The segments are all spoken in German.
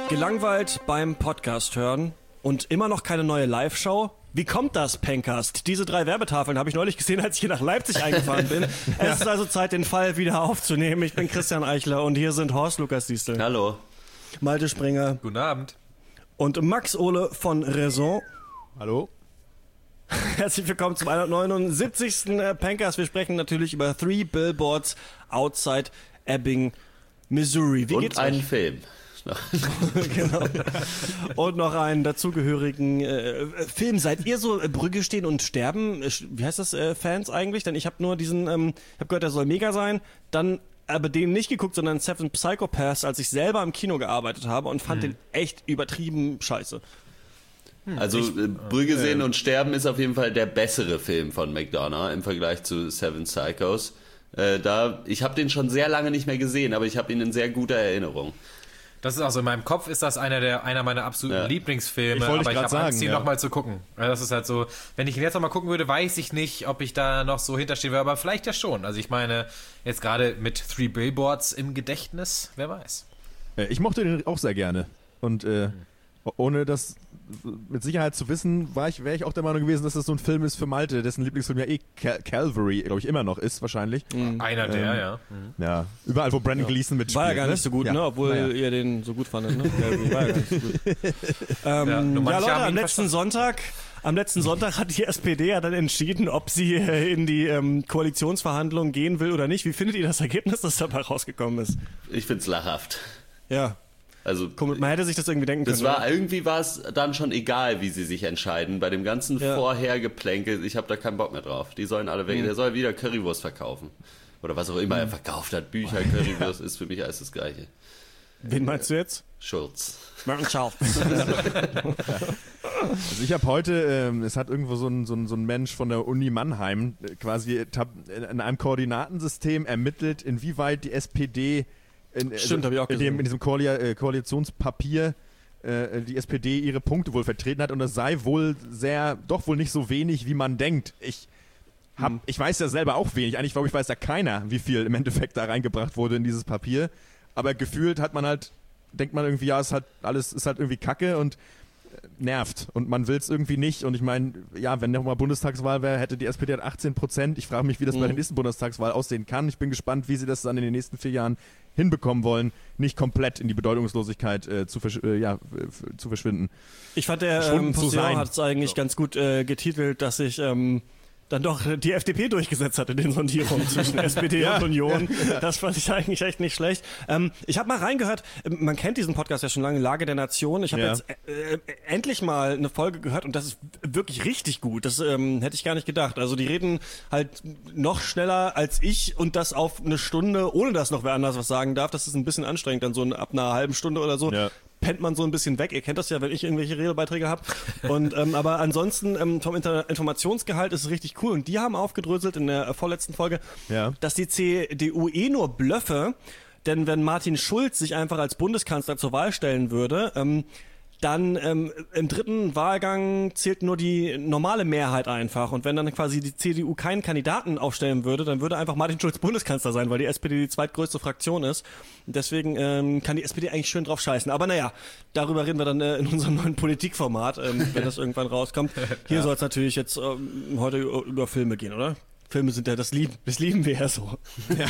Gelangweilt beim Podcast hören und immer noch keine neue Live-Show? Wie kommt das, Pencast? Diese 3 Werbetafeln habe ich neulich gesehen, als ich hier nach Leipzig eingefahren bin. Es ist also Zeit, den Fall wieder aufzunehmen. Ich bin Christian Eichler und hier sind Horst Lukas Diestel. Hallo. Malte Springer. Guten Abend. Und Max Ohle von Raison. Hallo. Herzlich willkommen zum 179. Pencast. Wir sprechen natürlich über 3 Billboards Outside Ebbing, Missouri. Wie und geht's einen euch? Film. Genau. Und noch einen dazugehörigen Film. Seid ihr so Brücke stehen und sterben, wie heißt das, Fans eigentlich? Denn ich habe nur diesen, ich habe gehört, der soll mega sein, dann aber den nicht geguckt, sondern Seven Psychopaths, als ich selber im Kino gearbeitet habe und fand den echt übertrieben scheiße. Also Brügge sehen und sterben ist auf jeden Fall der bessere Film von McDonough im Vergleich zu Seven Psychos. Ich habe den schon sehr lange nicht mehr gesehen, aber ich habe ihn in sehr guter Erinnerung. Das ist auch so, in meinem Kopf ist das einer meiner absoluten Lieblingsfilme, aber ich habe Angst, ihn nochmal zu gucken. Das ist halt so, wenn ich ihn jetzt nochmal gucken würde, weiß ich nicht, ob ich da noch so hinterstehen würde, aber vielleicht ja schon. Also ich meine, jetzt gerade mit 3 Billboards im Gedächtnis, wer weiß. Ich mochte den auch sehr gerne und ohne das mit Sicherheit zu wissen, wäre ich auch der Meinung gewesen, dass das so ein Film ist für Malte, dessen Lieblingsfilm ja Calvary, glaube ich, immer noch ist, wahrscheinlich. Einer der, ja. Ja, überall, wo Brandon Gleeson mitspielt. War ja gar nicht so gut, ja. ne? Obwohl ihr den so gut fandet, ne? Calvary war ja gar nicht so gut. Leute, am letzten Sonntag hat die SPD ja dann entschieden, ob sie in die Koalitionsverhandlungen gehen will oder nicht. Wie findet ihr das Ergebnis, das dabei rausgekommen ist? Ich find's lachhaft. Ja. Also, man hätte sich das irgendwie denken können. Irgendwie war es dann schon egal, wie sie sich entscheiden. Bei dem ganzen Vorhergeplänkel, ich habe da keinen Bock mehr drauf. Die sollen alle weg. Der soll wieder Currywurst verkaufen. Oder was auch immer er verkauft hat. Bücher, Currywurst ist für mich alles das Gleiche. Wen meinst du jetzt? Schulz. Ciao. Also ich habe heute, es hat irgendwo so ein Mensch von der Uni Mannheim quasi in einem Koordinatensystem ermittelt, inwieweit die SPD Stimmt, habe ich auch gesehen. In diesem Koalitionspapier die SPD ihre Punkte wohl vertreten hat und das sei wohl doch wohl nicht so wenig, wie man denkt. Ich weiß ja selber auch wenig. Eigentlich glaube ich, weiß ja keiner, wie viel im Endeffekt da reingebracht wurde in dieses Papier. Aber gefühlt denkt man irgendwie, ja, ist halt irgendwie Kacke und nervt und man will es irgendwie nicht und ich meine, ja, wenn nochmal Bundestagswahl wäre, hätte die SPD 18%. Ich frage mich, wie das bei der nächsten Bundestagswahl aussehen kann. Ich bin gespannt, wie sie das dann in den nächsten 4 Jahren hinbekommen wollen, nicht komplett in die Bedeutungslosigkeit zu verschwinden. Ich fand, der Postillon hat es eigentlich ganz gut getitelt, dass sich dann doch die FDP durchgesetzt hat in den Sondierungen zwischen SPD und Union. Das fand ich eigentlich echt nicht schlecht. Ich habe mal reingehört, man kennt diesen Podcast ja schon lange, Lage der Nation. Ich habe jetzt endlich mal eine Folge gehört und das ist wirklich richtig gut. Das hätte ich gar nicht gedacht. Also die reden halt noch schneller als ich und das auf eine Stunde, ohne dass noch wer anders was sagen darf. Das ist ein bisschen anstrengend, dann so ab einer halben Stunde oder so. Ja. Pennt man so ein bisschen weg. Ihr kennt das ja, wenn ich irgendwelche Redebeiträge habe. Und aber ansonsten vom Informationsgehalt ist es richtig cool. Und die haben aufgedröselt in der vorletzten Folge, dass die CDU nur blöffe. Denn wenn Martin Schulz sich einfach als Bundeskanzler zur Wahl stellen würde, dann im 3. Wahlgang zählt nur die normale Mehrheit einfach. Und wenn dann quasi die CDU keinen Kandidaten aufstellen würde, dann würde einfach Martin Schulz Bundeskanzler sein, weil die SPD die zweitgrößte Fraktion ist. Und deswegen kann die SPD eigentlich schön drauf scheißen. Aber naja, darüber reden wir dann in unserem neuen Politikformat, wenn das irgendwann rauskommt. Hier soll es natürlich jetzt heute über Filme gehen, oder? Filme sind ja das lieben wir ja so. Ja.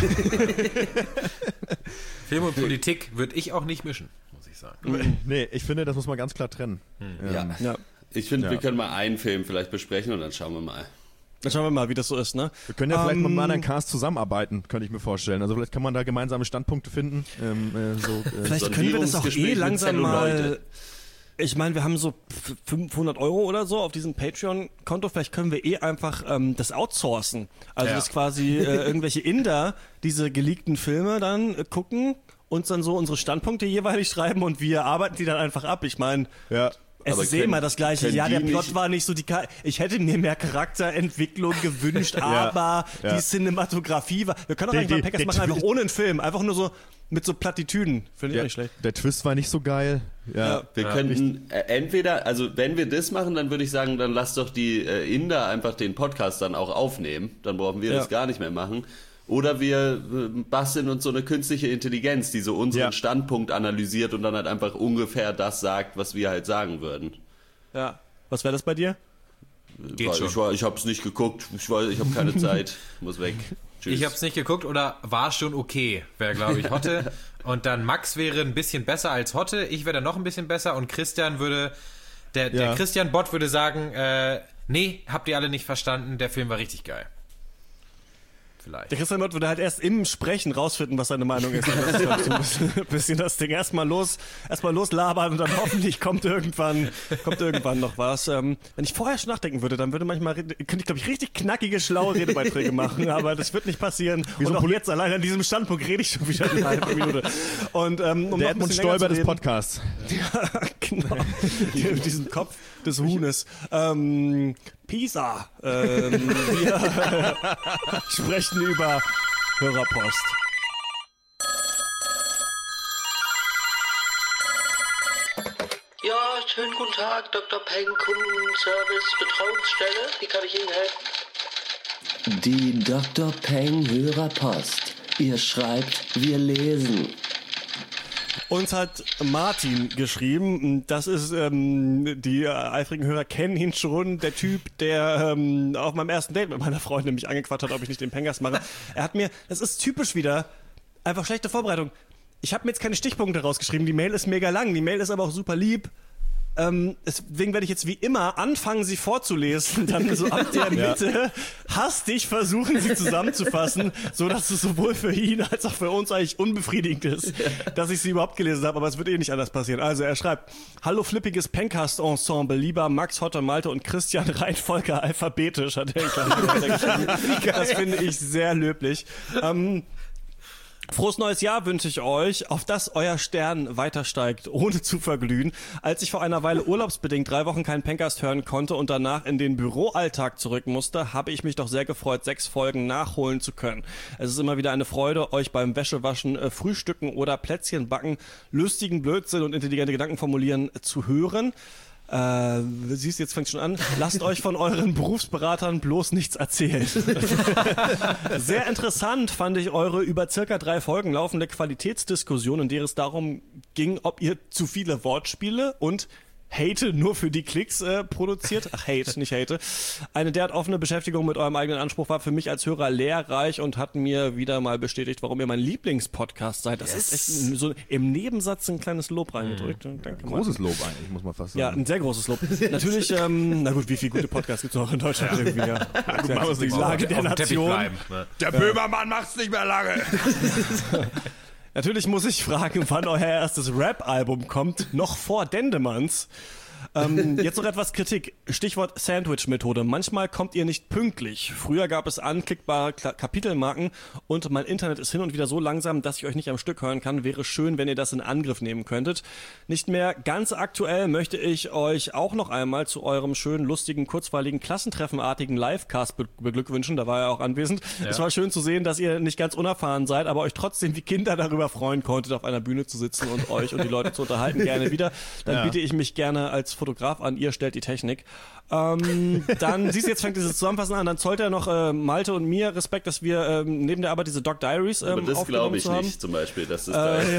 Film und Politik würde ich auch nicht mischen, muss ich sagen. Nee, ich finde, das muss man ganz klar trennen. Ja. Ich finde, wir können mal einen Film vielleicht besprechen und dann schauen wir mal. Dann schauen wir mal, wie das so ist, ne? Wir können ja vielleicht mit einem anderen Cast zusammenarbeiten, könnte ich mir vorstellen. Also vielleicht kann man da gemeinsame Standpunkte finden. Vielleicht können wir das auch langsam mal... Ich meine, wir haben so 500 € oder so auf diesem Patreon-Konto. Vielleicht können wir einfach das outsourcen. Also dass quasi irgendwelche Inder diese geleakten Filme dann gucken, uns dann so unsere Standpunkte jeweilig schreiben und wir arbeiten die dann einfach ab. Ich meine... Es ist immer das Gleiche. Ja, der Plot war nicht so ich hätte mir mehr Charakterentwicklung gewünscht, aber die Cinematografie war... Wir können auch einfach Packers machen, einfach ohne einen Film. Einfach nur so mit so Plattitüden. Finde ich auch nicht schlecht. Der Twist war nicht so geil. Wir könnten entweder, also wenn wir das machen, dann würde ich sagen, dann lass doch die Inder einfach den Podcast dann auch aufnehmen. Dann brauchen wir das gar nicht mehr machen. Oder wir basteln uns so eine künstliche Intelligenz, die so unseren Standpunkt analysiert und dann halt einfach ungefähr das sagt, was wir halt sagen würden. Ja. Was wäre das bei dir? Ich hab's nicht geguckt. Ich habe keine Zeit. Muss weg. Tschüss. Ich hab's nicht geguckt oder war schon okay, wäre glaube ich Hotte. Und dann Max wäre ein bisschen besser als Hotte. Ich wäre dann noch ein bisschen besser und Christian würde, der Christian-Bot würde sagen, nee, habt ihr alle nicht verstanden, der Film war richtig geil. Vielleicht. Der Christian Bott würde halt erst im Sprechen rausfinden, was seine Meinung ist. Das ist halt so ein bisschen das Ding. Erstmal loslabern und dann hoffentlich kommt irgendwann noch was. Wenn ich vorher schon nachdenken würde, dann könnte ich, glaube ich, richtig knackige, schlaue Redebeiträge machen, aber das wird nicht passieren. Und auch jetzt allein an diesem Standpunkt rede ich schon wieder eine halbe Minute. Und, der Edmund Stoiber des Podcasts. Ja, genau. Diesen Kopf des Huhnes. Pisa. Wir sprechen über Hörerpost. Ja, schönen guten Tag, Dr. Peng, Kundenservice, Betreuungsstelle. Wie kann ich Ihnen helfen? Die Dr. Peng Hörerpost. Ihr schreibt, wir lesen. Uns hat Martin geschrieben, das ist, die eifrigen Hörer kennen ihn schon, der Typ, der auf meinem ersten Date mit meiner Freundin mich angequatscht hat, ob ich nicht den Pengast mache. Er hat mir, das ist typisch wieder, einfach schlechte Vorbereitung. Ich habe mir jetzt keine Stichpunkte rausgeschrieben, die Mail ist mega lang, die Mail ist aber auch super lieb. Deswegen werde ich jetzt wie immer anfangen, sie vorzulesen, dann so ab der Mitte hastig versuchen, sie zusammenzufassen, so dass es sowohl für ihn als auch für uns eigentlich unbefriedigend ist, dass ich sie überhaupt gelesen habe, aber es wird eh nicht anders passieren. Also er schreibt, hallo flippiges Pencast-Ensemble, lieber Max, Hotte, Malte und Christian, Reihenfolge alphabetisch, hat er geschrieben. Das finde ich sehr löblich. Frohes neues Jahr wünsche ich euch, auf dass euer Stern weiter steigt, ohne zu verglühen. Als ich vor einer Weile urlaubsbedingt 3 Wochen keinen Pencast hören konnte und danach in den Büroalltag zurück musste, habe ich mich doch sehr gefreut, 6 Folgen nachholen zu können. Es ist immer wieder eine Freude, euch beim Wäschewaschen, Frühstücken oder Plätzchen backen, lustigen Blödsinn und intelligente Gedanken formulieren zu hören. Siehst du, jetzt fängt schon an. Lasst euch von euren Berufsberatern bloß nichts erzählen. Sehr interessant fand ich eure über circa 3 Folgen laufende Qualitätsdiskussion, in der es darum ging, ob ihr zu viele Wortspiele und Hate nur für die Klicks produziert. Ach, Hate, nicht Hate. Eine derart offene Beschäftigung mit eurem eigenen Anspruch war für mich als Hörer lehrreich und hat mir wieder mal bestätigt, warum ihr mein Lieblingspodcast seid. Das ist echt so im Nebensatz ein kleines Lob reingedrückt. Danke mal. Großes Lob eigentlich, muss man fast sagen. Ja, ein sehr großes Lob. Natürlich, na gut, wie viele gute Podcasts gibt es noch in Deutschland irgendwie? Ja. Die Lage der Nation. Bleiben, ne? Der Böhmermann macht's nicht mehr lange. Natürlich muss ich fragen, wann euer erstes Rap-Album kommt, noch vor Dendemanns. Jetzt noch etwas Kritik. Stichwort Sandwich-Methode. Manchmal kommt ihr nicht pünktlich. Früher gab es anklickbare Kapitelmarken und mein Internet ist hin und wieder so langsam, dass ich euch nicht am Stück hören kann. Wäre schön, wenn ihr das in Angriff nehmen könntet. Nicht mehr ganz aktuell möchte ich euch auch noch einmal zu eurem schönen, lustigen, kurzweiligen, klassentreffenartigen Livecast beglückwünschen. Da war er auch anwesend. Ja. Es war schön zu sehen, dass ihr nicht ganz unerfahren seid, aber euch trotzdem wie Kinder darüber freuen konntet, auf einer Bühne zu sitzen und euch und die Leute zu unterhalten. Gerne wieder. Dann biete ich mich gerne als Fotograf an, ihr stellt die Technik. Dann siehst du, jetzt fängt dieses Zusammenfassen an, dann zollt er noch Malte und mir Respekt, dass wir neben der Arbeit diese Doc Diaries aber das glaube ich nicht, zum Beispiel. Das ist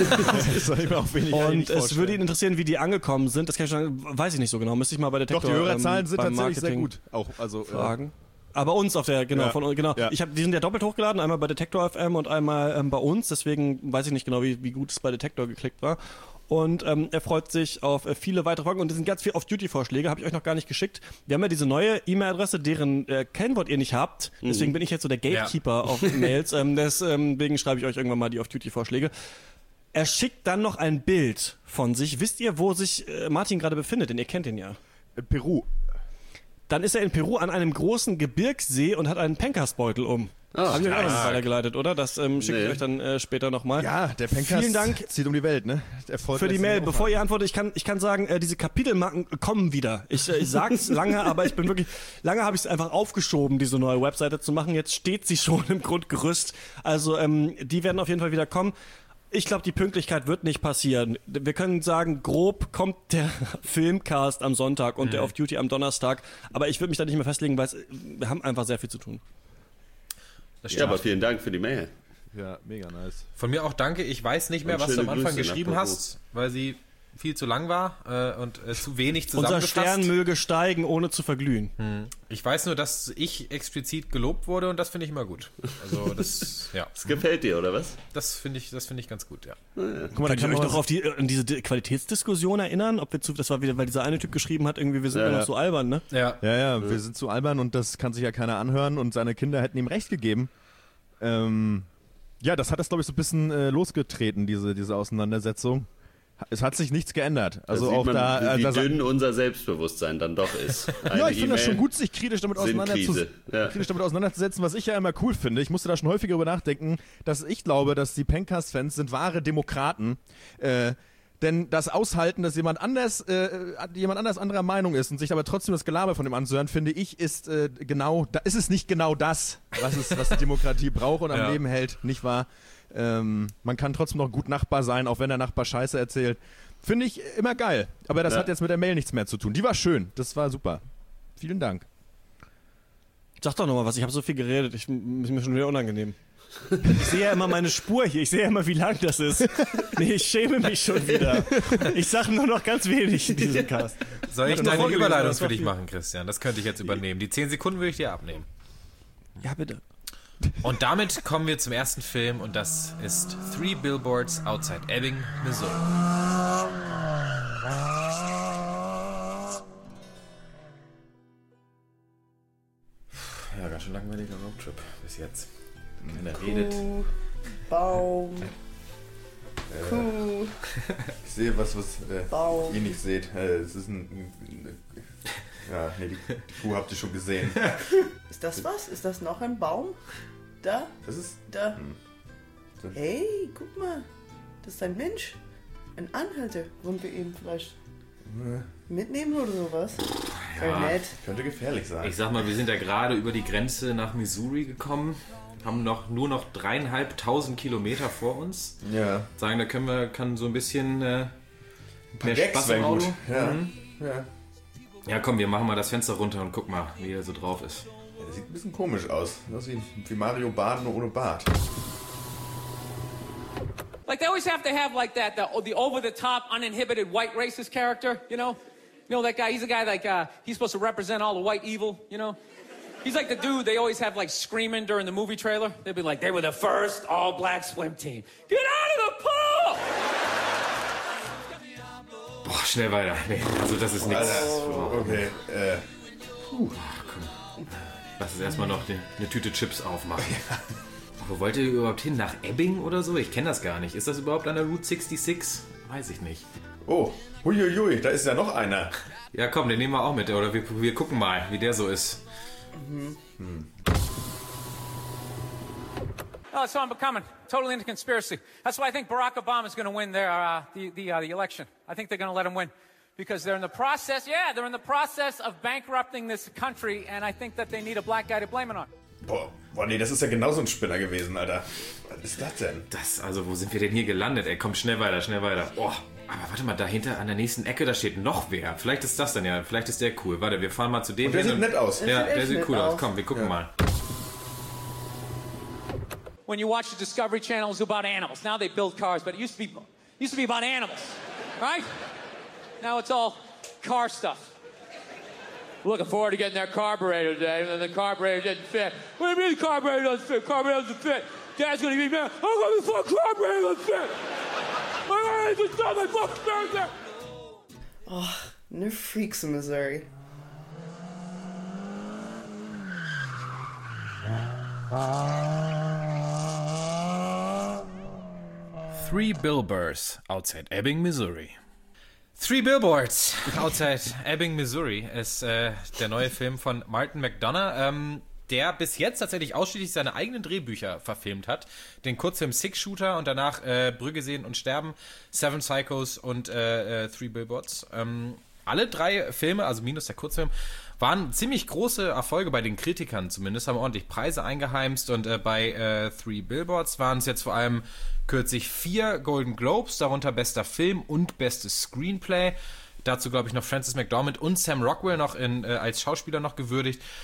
das soll ich mir auch wenig und es würde ihn interessieren, wie die angekommen sind. Das kann ich schon, weiß ich nicht so genau. Müsste ich mal bei Detektor Doch, die Hörerzahlen sind tatsächlich sehr gut. Auch, also, fragen. Aber uns auf der, genau, Ja. Die sind ja doppelt hochgeladen, einmal bei Detektor FM und einmal bei uns, deswegen weiß ich nicht genau, wie gut es bei Detektor geklickt war. Und er freut sich auf viele weitere Folgen und es sind ganz viele Off-Duty-Vorschläge, habe ich euch noch gar nicht geschickt. Wir haben ja diese neue E-Mail-Adresse, deren Kennwort ihr nicht habt, deswegen bin ich jetzt so der Gatekeeper auf Mails, deswegen schreibe ich euch irgendwann mal die Off-Duty-Vorschläge. Er schickt dann noch ein Bild von sich. Wisst ihr, wo sich Martin gerade befindet? Denn ihr kennt ihn ja. Peru. Dann ist er in Peru an einem großen Gebirgssee und hat einen Pencast-Beutel um. Haben wir auch noch nicht weitergeleitet, oder? Das schicke ich euch dann später nochmal. Ja, der Pencast Vielen Dank zieht um die Welt, ne? Für die Mail. Bevor ihr antwortet, ich kann sagen, diese Kapitelmarken kommen wieder. Ich sag's lange, aber ich bin wirklich, lange habe ich es einfach aufgeschoben, diese neue Webseite zu machen. Jetzt steht sie schon im Grundgerüst. Also die werden auf jeden Fall wieder kommen. Ich glaube, die Pünktlichkeit wird nicht passieren. Wir können sagen, grob kommt der Filmcast am Sonntag und der Off-Duty am Donnerstag. Aber ich würde mich da nicht mehr festlegen, weil wir haben einfach sehr viel zu tun. Ja, aber vielen Dank für die Mail. Ja, mega nice. Von mir auch danke. Ich weiß nicht mehr, was du am Anfang geschrieben hast, weil sie viel zu lang war und zu wenig zusammengefasst. Unser Stern möge steigen, ohne zu verglühen. Ich weiß nur, dass ich explizit gelobt wurde und das finde ich immer gut. Also das, ja. Das gefällt dir, oder was? Das finde ich ganz gut, ja. Guck mal, da kann ich mich doch an diese Qualitätsdiskussion erinnern, das war wieder, weil dieser eine Typ geschrieben hat, irgendwie, wir sind ja noch so albern, ne? Ja, wir sind zu albern und das kann sich ja keiner anhören und seine Kinder hätten ihm recht gegeben. Ja, das hat das, glaube ich, so ein bisschen losgetreten, diese Auseinandersetzung. Es hat sich nichts geändert. Also auch wie dünn unser Selbstbewusstsein dann doch ist. Ja, ich finde das schon gut, sich kritisch damit auseinanderzusetzen, was ich ja immer cool finde. Ich musste da schon häufiger drüber nachdenken, dass ich glaube, dass die Pencast-Fans sind wahre Demokraten. Denn das Aushalten, dass jemand anders anderer Meinung ist und sich aber trotzdem das Gelaber von dem anzuhören, finde ich, ist es nicht genau das, was die Demokratie braucht und am Leben hält, nicht wahr? Man kann trotzdem noch gut Nachbar sein, auch wenn der Nachbar Scheiße erzählt. Finde ich immer geil. Aber das hat jetzt mit der Mail nichts mehr zu tun. Die war schön. Das war super. Vielen Dank. Sag doch nochmal was. Ich habe so viel geredet. Ist mir schon wieder unangenehm. Ich sehe ja immer meine Spur hier. Ich sehe ja immer, wie lang das ist. Nee, ich schäme mich schon wieder. Ich sage nur noch ganz wenig in diesem Cast. Soll ich deine Überleitung für dich machen, Christian? Das könnte ich jetzt übernehmen. Die 10 Sekunden würde ich dir abnehmen. Ja, bitte. Und damit kommen wir zum ersten Film und das ist 3 Billboards Outside Ebbing, Missouri. Ja, ganz schön langweiliger Roadtrip bis jetzt. Keiner redet. Baum. Kuh. Ich sehe was ihr nicht seht. Es ist die Kuh habt ihr schon gesehen. Ist das was? Ist das noch ein Baum? Da? Das ist... Da. Hey, guck mal. Das ist ein Mensch. Ein Anhalter. Wollen wir ihn vielleicht mitnehmen oder sowas? Ja, nett. Könnte gefährlich sein. Ich sag mal, wir sind ja gerade über die Grenze nach Missouri gekommen. Haben nur noch 3.500 Kilometer vor uns. Ja. Sagen, da kann so ein bisschen mehr Spaß im Auto. Ja. Ja, komm, wir machen mal das Fenster runter und guck mal, wie er so drauf ist. Ja, das sieht ein bisschen komisch aus. Das sieht wie Mario Bart, nur ohne Bart. Like they always have to have like that, the over-the-top, uninhibited white racist character, you know? You know that guy, he's a guy like, he's supposed to represent all the white evil, you know? He's like the dude they always have like screaming during the movie trailer. They'd be like, they were the first all-black swim team. Get out of the pool! Boah, schnell weiter. Nee, also das ist nichts. Okay, komm. Lass uns erstmal noch eine Tüte Chips aufmachen. Wo wollt ihr überhaupt hin? Nach Ebbing oder so? Ich kenne das gar nicht. Ist das überhaupt an der Route 66? Weiß ich nicht. Oh, huiuiui, da ist ja noch einer. Ja, komm, den nehmen wir auch mit. Oder wir gucken mal, wie der so ist. Oh, so I'm becoming totally into conspiracy. That's why I think Barack Obama is going to win the election. I think they're going to let him win because they're in the process of bankrupting this country, and I think that they need a black guy to blame it on. Boah, nee, das ist ja genauso ein Spinner gewesen, Alter. Was ist das denn? Wo sind wir denn hier gelandet, ey? Komm, schnell weiter. Oh, aber warte mal, dahinter an der nächsten Ecke, da steht noch wer. Vielleicht ist das dann ja, vielleicht ist der cool. Warte, wir fahren mal zu dem. Und der sieht nett aus. Ja, der sieht cool aus. Komm, wir gucken mal. When you watch the Discovery Channel, it's about animals. Now they build cars, but it used to be about animals, right? Now it's all car stuff. Looking forward to getting that carburetor today, and then the carburetor didn't fit. What do you mean the carburetor doesn't fit? Carburetor doesn't fit. Dad's gonna be mad. How come the fucking carburetor doesn't fit? I just got my fucking carburetor. Oh, no freaks in Missouri. Three Billboards Outside Ebbing, Missouri. 3 Billboards Outside Ebbing, Missouri ist der neue Film von Martin McDonagh, der bis jetzt tatsächlich ausschließlich seine eigenen Drehbücher verfilmt hat. Den Kurzfilm Six Shooter und danach Brügge sehen und sterben, Seven Psychos und 3 Billboards. Alle 3 Filme, also minus der Kurzfilm, waren ziemlich große Erfolge bei den Kritikern zumindest, haben ordentlich Preise eingeheimst und bei 3 Billboards waren es jetzt vor allem kürzlich 4 Golden Globes, darunter bester Film und bestes Screenplay. Dazu, glaube ich, noch Frances McDormand und Sam Rockwell noch als Schauspieler noch gewürdigt.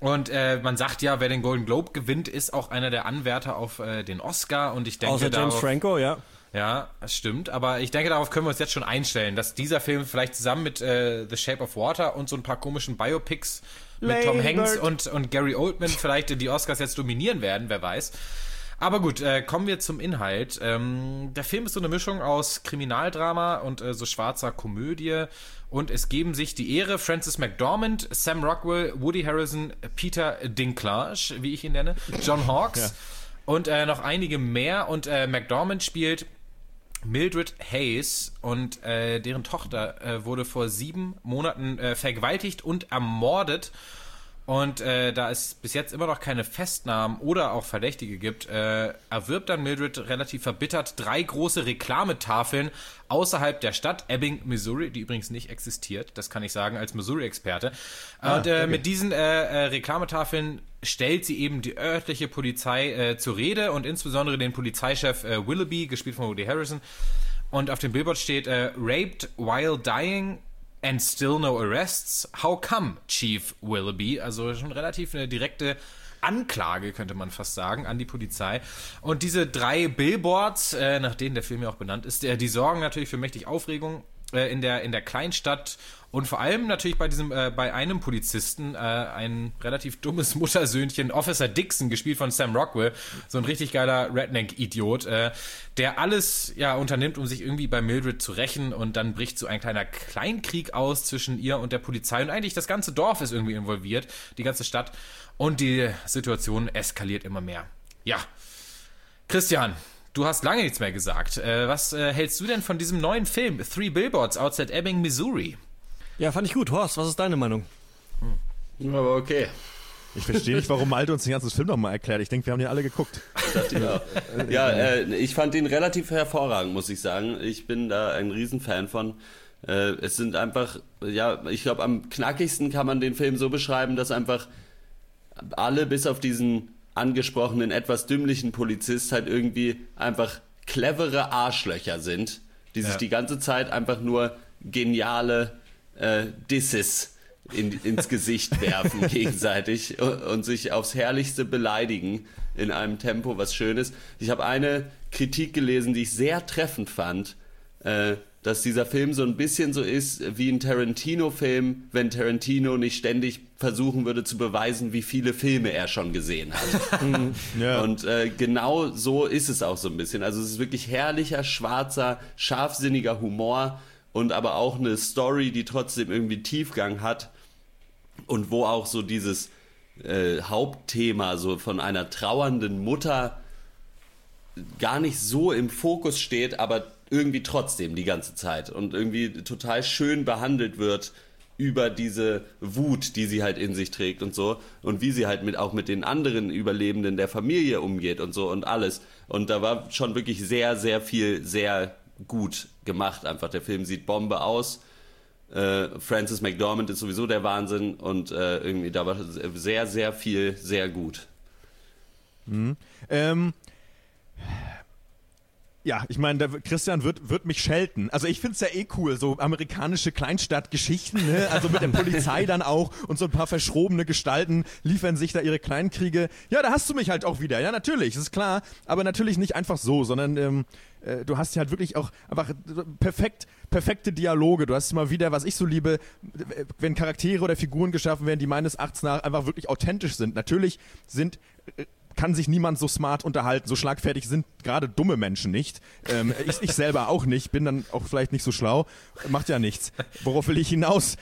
Und man sagt ja, wer den Golden Globe gewinnt, ist auch einer der Anwärter auf den Oscar. Und ich denke, außer James Franco, ja. Ja, das stimmt. Aber ich denke, darauf können wir uns jetzt schon einstellen, dass dieser Film vielleicht zusammen mit The Shape of Water und so ein paar komischen Biopics mit Tom Hanks und Gary Oldman vielleicht die Oscars jetzt dominieren werden, wer weiß. Aber gut, kommen wir zum Inhalt. Der Film ist so eine Mischung aus Kriminaldrama und so schwarzer Komödie. Und es geben sich die Ehre Frances McDormand, Sam Rockwell, Woody Harrelson, Peter Dinklage, wie ich ihn nenne, John Hawkes und noch einige mehr. Und McDormand spielt Mildred Hayes und deren Tochter wurde vor 7 Monaten vergewaltigt und ermordet. Und da es bis jetzt immer noch keine Festnahmen oder auch Verdächtige gibt, erwirbt dann Mildred relativ verbittert 3 große Reklametafeln außerhalb der Stadt Ebbing, Missouri, die übrigens nicht existiert, das kann ich sagen als Missouri-Experte. Und mit diesen Reklametafeln stellt sie eben die örtliche Polizei zur Rede und insbesondere den Polizeichef Willoughby, gespielt von Woody Harrelson. Und auf dem Billboard steht Raped while dying and still no arrests. How come, Chief Willoughby? Also schon relativ eine direkte Anklage, könnte man fast sagen, an die Polizei. Und diese 3 Billboards, nach denen der Film ja auch benannt ist, die sorgen natürlich für mächtig Aufregung in der Kleinstadt und vor allem natürlich bei einem Polizisten, ein relativ dummes Muttersöhnchen, Officer Dixon, gespielt von Sam Rockwell, so ein richtig geiler Redneck-Idiot, der alles unternimmt, um sich irgendwie bei Mildred zu rächen, und dann bricht so ein kleiner Kleinkrieg aus zwischen ihr und der Polizei und eigentlich das ganze Dorf ist irgendwie involviert, die ganze Stadt, und die Situation eskaliert immer mehr. Ja, Christian, du hast lange nichts mehr gesagt. Was hältst du denn von diesem neuen Film, 3 Billboards Outside Ebbing, Missouri? Ja, fand ich gut. Horst, was ist deine Meinung? Aber okay. Ich verstehe nicht, warum Malte uns den ganzen Film nochmal erklärt. Ich denke, wir haben den alle geguckt. Ich fand ihn relativ hervorragend, muss ich sagen. Ich bin da ein Riesenfan von. Es sind einfach, ich glaube, am knackigsten kann man den Film so beschreiben, dass einfach alle bis auf diesen angesprochenen, etwas dümmlichen Polizist halt irgendwie einfach clevere Arschlöcher sind, die sich die ganze Zeit einfach nur geniale Disses ins Gesicht werfen gegenseitig und sich aufs Herrlichste beleidigen in einem Tempo, was schön ist. Ich habe eine Kritik gelesen, die ich sehr treffend fand, dass dieser Film so ein bisschen so ist wie ein Tarantino-Film, wenn Tarantino nicht ständig versuchen würde zu beweisen, wie viele Filme er schon gesehen hat. Und genau so ist es auch so ein bisschen. Also es ist wirklich herrlicher, schwarzer, scharfsinniger Humor und aber auch eine Story, die trotzdem irgendwie Tiefgang hat und wo auch so dieses Hauptthema so von einer trauernden Mutter gar nicht so im Fokus steht, aber irgendwie trotzdem die ganze Zeit und irgendwie total schön behandelt wird über diese Wut, die sie halt in sich trägt und so, und wie sie halt auch mit den anderen Überlebenden der Familie umgeht und so und alles. Und da war schon wirklich sehr, sehr viel, sehr gut gemacht einfach. Der Film sieht Bombe aus. Frances McDormand ist sowieso der Wahnsinn und irgendwie da war sehr, sehr viel sehr gut. Ja, ich meine, Christian wird mich schelten. Also ich find's ja cool, so amerikanische Kleinstadtgeschichten, ne? Also mit der Polizei dann auch und so ein paar verschrobene Gestalten liefern sich da ihre Kleinkriege. Ja, da hast du mich halt auch wieder. Ja, natürlich, ist klar. Aber natürlich nicht einfach so, sondern du hast ja halt wirklich auch einfach perfekte Dialoge. Du hast immer wieder, was ich so liebe, wenn Charaktere oder Figuren geschaffen werden, die meines Erachtens nach einfach wirklich authentisch sind. Natürlich kann sich niemand so smart unterhalten, so schlagfertig sind gerade dumme Menschen nicht. Ich selber auch nicht, bin dann auch vielleicht nicht so schlau, macht ja nichts. Worauf will ich hinaus?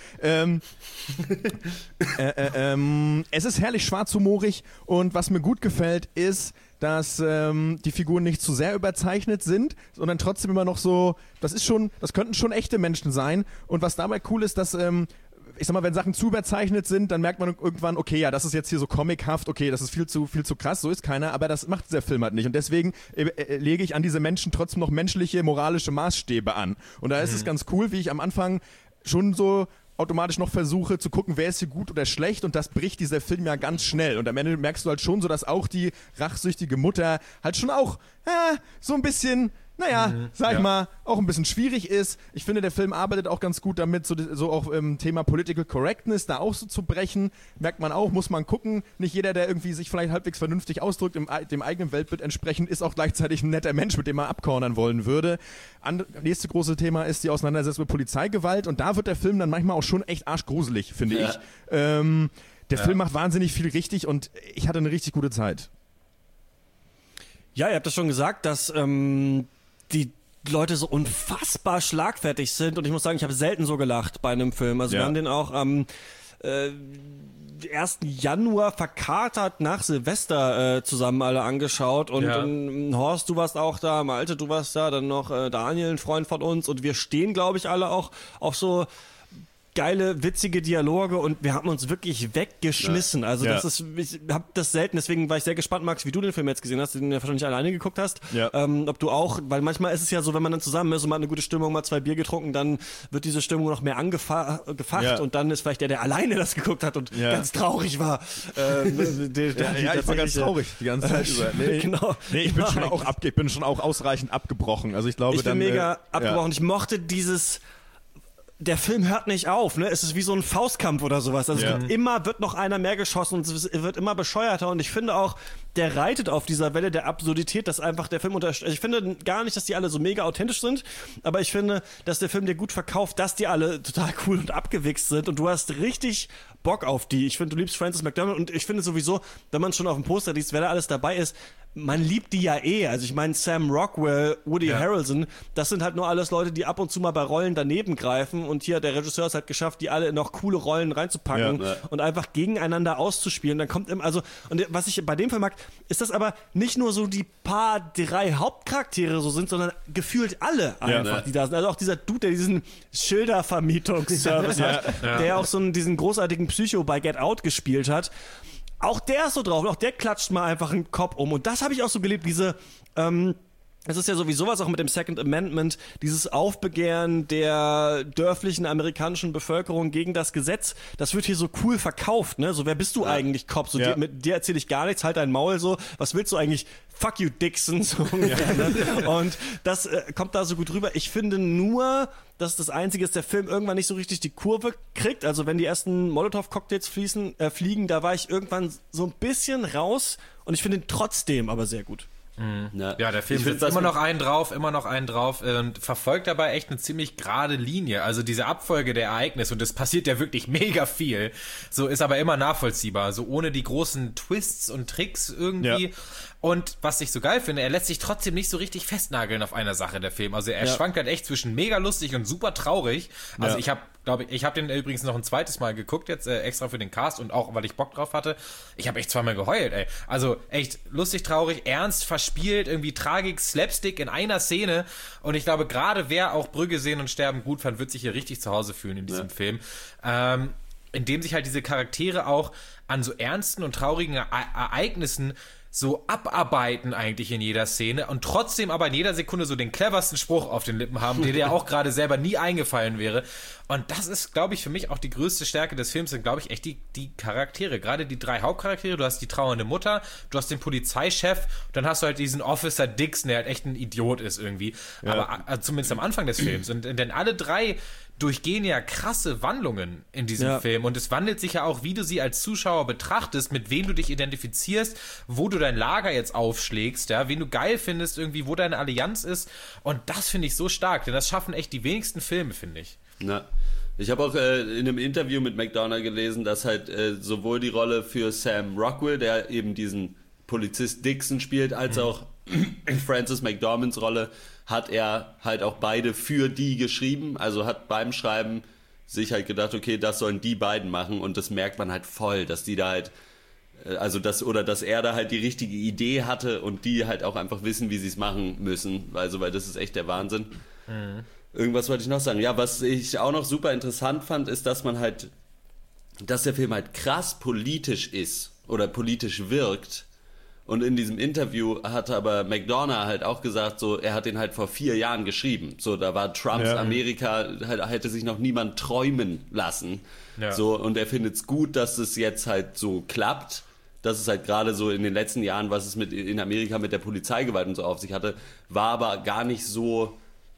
Es ist herrlich schwarzhumorig und was mir gut gefällt ist, dass die Figuren nicht zu sehr überzeichnet sind, sondern trotzdem immer noch so, das könnten schon echte Menschen sein, und was dabei cool ist, dass ich sag mal, wenn Sachen zu überzeichnet sind, dann merkt man irgendwann, okay, ja, das ist jetzt hier so comichaft, okay, das ist viel zu krass, so ist keiner, aber das macht dieser Film halt nicht. Und deswegen lege ich an diese Menschen trotzdem noch menschliche, moralische Maßstäbe an. Und da ist es ganz cool, wie ich am Anfang schon so automatisch noch versuche zu gucken, wer ist hier gut oder schlecht, und das bricht dieser Film ja ganz schnell. Und am Ende merkst du halt schon so, dass auch die rachsüchtige Mutter halt schon auch so ein bisschen sag ich mal, auch ein bisschen schwierig ist. Ich finde, der Film arbeitet auch ganz gut damit, so auch im Thema Political Correctness da auch so zu brechen. Merkt man auch, muss man gucken. Nicht jeder, der irgendwie sich vielleicht halbwegs vernünftig ausdrückt, dem eigenen Weltbild entsprechend, ist auch gleichzeitig ein netter Mensch, mit dem man abcornern wollen würde. Nächste große Thema ist die Auseinandersetzung mit Polizeigewalt und da wird der Film dann manchmal auch schon echt arschgruselig, finde ich. Der Film macht wahnsinnig viel richtig und ich hatte eine richtig gute Zeit. Ja, ihr habt das schon gesagt, dass die Leute so unfassbar schlagfertig sind und ich muss sagen, ich habe selten so gelacht bei einem Film. Also wir haben den auch am 1. Januar verkatert nach Silvester zusammen alle angeschaut und Horst, du warst auch da, Malte, du warst da, dann noch Daniel, ein Freund von uns und wir stehen, glaube ich, alle auch auf so geile, witzige Dialoge und wir haben uns wirklich weggeschmissen. Also das ist, ich habe das selten, deswegen war ich sehr gespannt, Max, wie du den Film jetzt gesehen hast, den du ja wahrscheinlich alleine geguckt hast. Ob du auch, weil manchmal ist es ja so, wenn man dann zusammen ist und man hat eine gute Stimmung, mal 2 Bier getrunken, dann wird diese Stimmung noch mehr gefacht und dann ist vielleicht der alleine das geguckt hat und ganz traurig war. Ich war ganz traurig die ganze Zeit über. Ich bin schon auch ausreichend abgebrochen. Also ich glaube, ich bin mega abgebrochen. Ich mochte dieses... Der Film hört nicht auf, ne? Es ist wie so ein Faustkampf oder sowas. Also immer wird noch einer mehr geschossen und es wird immer bescheuerter. Und ich finde auch, der reitet auf dieser Welle der Absurdität, dass einfach der Film ich finde gar nicht, dass die alle so mega authentisch sind, aber ich finde, dass der Film dir gut verkauft, dass die alle total cool und abgewichst sind und du hast richtig Bock auf die. Ich finde, du liebst Frances McDormand und ich finde sowieso, wenn man schon auf dem Poster liest, wer da alles dabei ist, man liebt die ja eh. Also ich meine, Sam Rockwell, Woody Harrelson, das sind halt nur alles Leute, die ab und zu mal bei Rollen daneben greifen und hier der Regisseur es halt geschafft, die alle in noch coole Rollen reinzupacken und einfach gegeneinander auszuspielen. Dann kommt und was ich bei dem Film mag, ist, dass aber nicht nur so die 3 Hauptcharaktere so sind, sondern gefühlt alle einfach, die da sind. Also auch dieser Dude, der diesen Schildervermietungsservice hat, der auch diesen großartigen Psycho bei Get Out gespielt hat. Auch der ist so drauf, auch der klatscht mal einfach einen Kopf um. Und das habe ich auch so geliebt, es ist ja sowieso was auch mit dem Second Amendment, dieses Aufbegehren der dörflichen amerikanischen Bevölkerung gegen das Gesetz, das wird hier so cool verkauft, ne? So, wer bist du eigentlich, Cop? So, mit dir erzähle ich gar nichts, halt dein Maul so, was willst du eigentlich? Fuck you, Dixon, so ungefähr, ne? Und das kommt da so gut rüber. Ich finde nur, dass das Einzige ist, der Film irgendwann nicht so richtig die Kurve kriegt. Also wenn die ersten Molotow-Cocktails fliegen, da war ich irgendwann so ein bisschen raus und ich finde ihn trotzdem aber sehr gut. Ja, der Film sitzt immer noch einen drauf und verfolgt dabei echt eine ziemlich gerade Linie. Also diese Abfolge der Ereignisse, und es passiert ja wirklich mega viel, so ist aber immer nachvollziehbar, so ohne die großen Twists und Tricks irgendwie. Ja. Und was ich so geil finde, er lässt sich trotzdem nicht so richtig festnageln auf einer Sache, der Film. Also er schwankt halt echt zwischen mega lustig und super traurig. Also ich habe den übrigens noch ein zweites Mal geguckt, jetzt extra für den Cast und auch, weil ich Bock drauf hatte. Ich habe echt 2-mal geheult, ey. Also echt lustig, traurig, ernst, verspielt, irgendwie Tragik, Slapstick in einer Szene. Und ich glaube, gerade wer auch Brügge sehen und sterben gut fand, wird sich hier richtig zu Hause fühlen in diesem Film. In dem sich halt diese Charaktere auch an so ernsten und traurigen Ereignissen so abarbeiten eigentlich in jeder Szene und trotzdem aber in jeder Sekunde so den cleversten Spruch auf den Lippen haben, der dir auch gerade selber nie eingefallen wäre. Und das ist, glaube ich, für mich auch die größte Stärke des Films, sind, glaube ich, echt die Charaktere. Gerade die 3 Hauptcharaktere. Du hast die trauernde Mutter, du hast den Polizeichef, dann hast du halt diesen Officer Dixon, der halt echt ein Idiot ist irgendwie. Ja. Aber zumindest am Anfang des Films. Und denn alle 3 durchgehen ja krasse Wandlungen in diesem Film und es wandelt sich ja auch, wie du sie als Zuschauer betrachtest, mit wem du dich identifizierst, wo du dein Lager jetzt aufschlägst, wen du geil findest, irgendwie, wo deine Allianz ist, und das finde ich so stark, denn das schaffen echt die wenigsten Filme, finde ich. Na, ich habe auch in einem Interview mit McDonough gelesen, dass halt sowohl die Rolle für Sam Rockwell, der eben diesen Polizist Dixon spielt, als auch in Frances McDormands Rolle hat er halt auch beide für die geschrieben, also hat beim Schreiben sich halt gedacht, okay, das sollen die beiden machen, und das merkt man halt voll, dass die da halt, dass er da halt die richtige Idee hatte und die halt auch einfach wissen, wie sie es machen müssen, weil das ist echt der Wahnsinn. Irgendwas wollte ich noch sagen. Ja, was ich auch noch super interessant fand, ist, dass der Film halt krass politisch ist oder politisch wirkt. Und in diesem Interview hat aber McDonough halt auch gesagt, so, er hat den halt vor 4 Jahren geschrieben. So, da war Trumps Amerika, hätte sich noch niemand träumen lassen. Ja. So, und er findet es gut, dass es jetzt halt so klappt, das ist halt gerade so in den letzten Jahren, was es in Amerika mit der Polizeigewalt und so auf sich hatte, war aber gar nicht so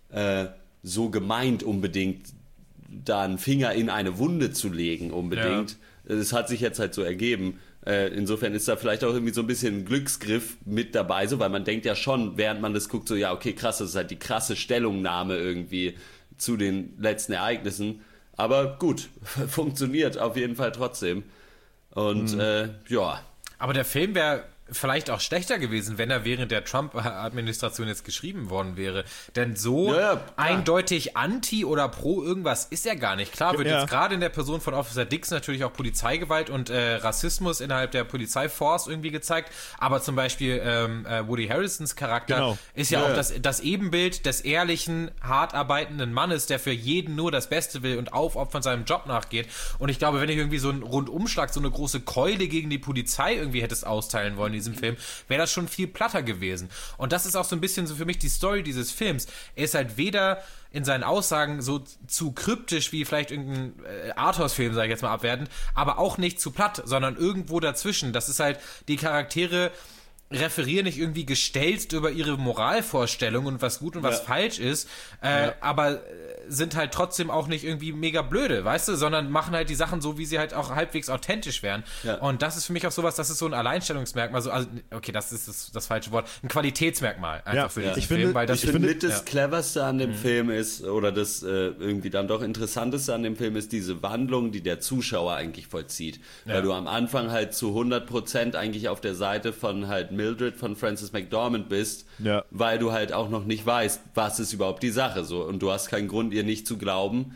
gemeint unbedingt, da einen Finger in eine Wunde zu legen unbedingt. Es hat sich jetzt halt so ergeben. Insofern ist da vielleicht auch irgendwie so ein bisschen ein Glücksgriff mit dabei, so, weil man denkt ja schon, während man das guckt, so ja, okay, krass, das ist halt die krasse Stellungnahme irgendwie zu den letzten Ereignissen. Aber gut, funktioniert auf jeden Fall trotzdem. Und ja. Aber der Film wäre vielleicht auch schlechter gewesen, wenn er während der Trump-Administration jetzt geschrieben worden wäre. Denn so eindeutig anti oder pro irgendwas ist er gar nicht. Klar wird jetzt gerade in der Person von Officer Dix natürlich auch Polizeigewalt und Rassismus innerhalb der Polizeiforce irgendwie gezeigt. Aber zum Beispiel Woody Harrelsons Charakter ist ja auch das Ebenbild des ehrlichen, hart arbeitenden Mannes, der für jeden nur das Beste will und aufopfernd seinem Job nachgeht. Und ich glaube, wenn ich irgendwie so einen Rundumschlag, so eine große Keule gegen die Polizei irgendwie hättest austeilen wollen in diesem Film, wäre das schon viel platter gewesen. Und das ist auch so ein bisschen so für mich die Story dieses Films. Er ist halt weder in seinen Aussagen so zu kryptisch wie vielleicht irgendein Arthouse-Film, sage ich jetzt mal abwertend, aber auch nicht zu platt, sondern irgendwo dazwischen. Das ist halt, die Charaktere referieren nicht irgendwie gestelzt über ihre Moralvorstellungen und was gut und was falsch ist, aber sind halt trotzdem auch nicht irgendwie mega blöde, weißt du, sondern machen halt die Sachen so, wie sie halt auch halbwegs authentisch wären. Ja. Und das ist für mich auch sowas, das ist so ein Alleinstellungsmerkmal, also okay, das ist das falsche Wort, ein Qualitätsmerkmal einfach für diesen Film. Weil ich finde, das Cleverste an dem Film ist, oder das irgendwie dann doch Interessanteste an dem Film ist diese Wandlung, die der Zuschauer eigentlich vollzieht. Ja. Weil du am Anfang halt zu 100% eigentlich auf der Seite von halt Mildred von Frances McDormand bist, weil du halt auch noch nicht weißt, was ist überhaupt die Sache so, und du hast keinen Grund, ihr nicht zu glauben,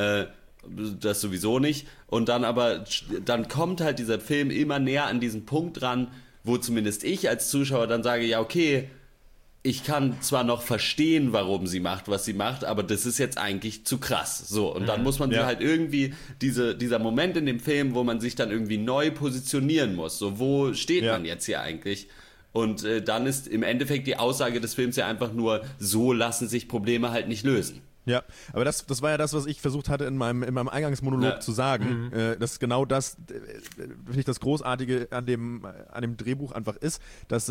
das sowieso nicht, und dann kommt halt dieser Film immer näher an diesen Punkt ran, wo zumindest ich als Zuschauer dann sage, ja okay, ich kann zwar noch verstehen, warum sie macht, was sie macht, aber das ist jetzt eigentlich zu krass. So, und dann muss man halt irgendwie, dieser Moment in dem Film, wo man sich dann irgendwie neu positionieren muss, so, wo steht man jetzt hier eigentlich? Und dann ist im Endeffekt die Aussage des Films ja einfach nur, so lassen sich Probleme halt nicht lösen. Ja, aber das war ja das, was ich versucht hatte in meinem Eingangsmonolog zu sagen. Das ist genau das, finde ich, das Großartige an dem Drehbuch einfach ist, dass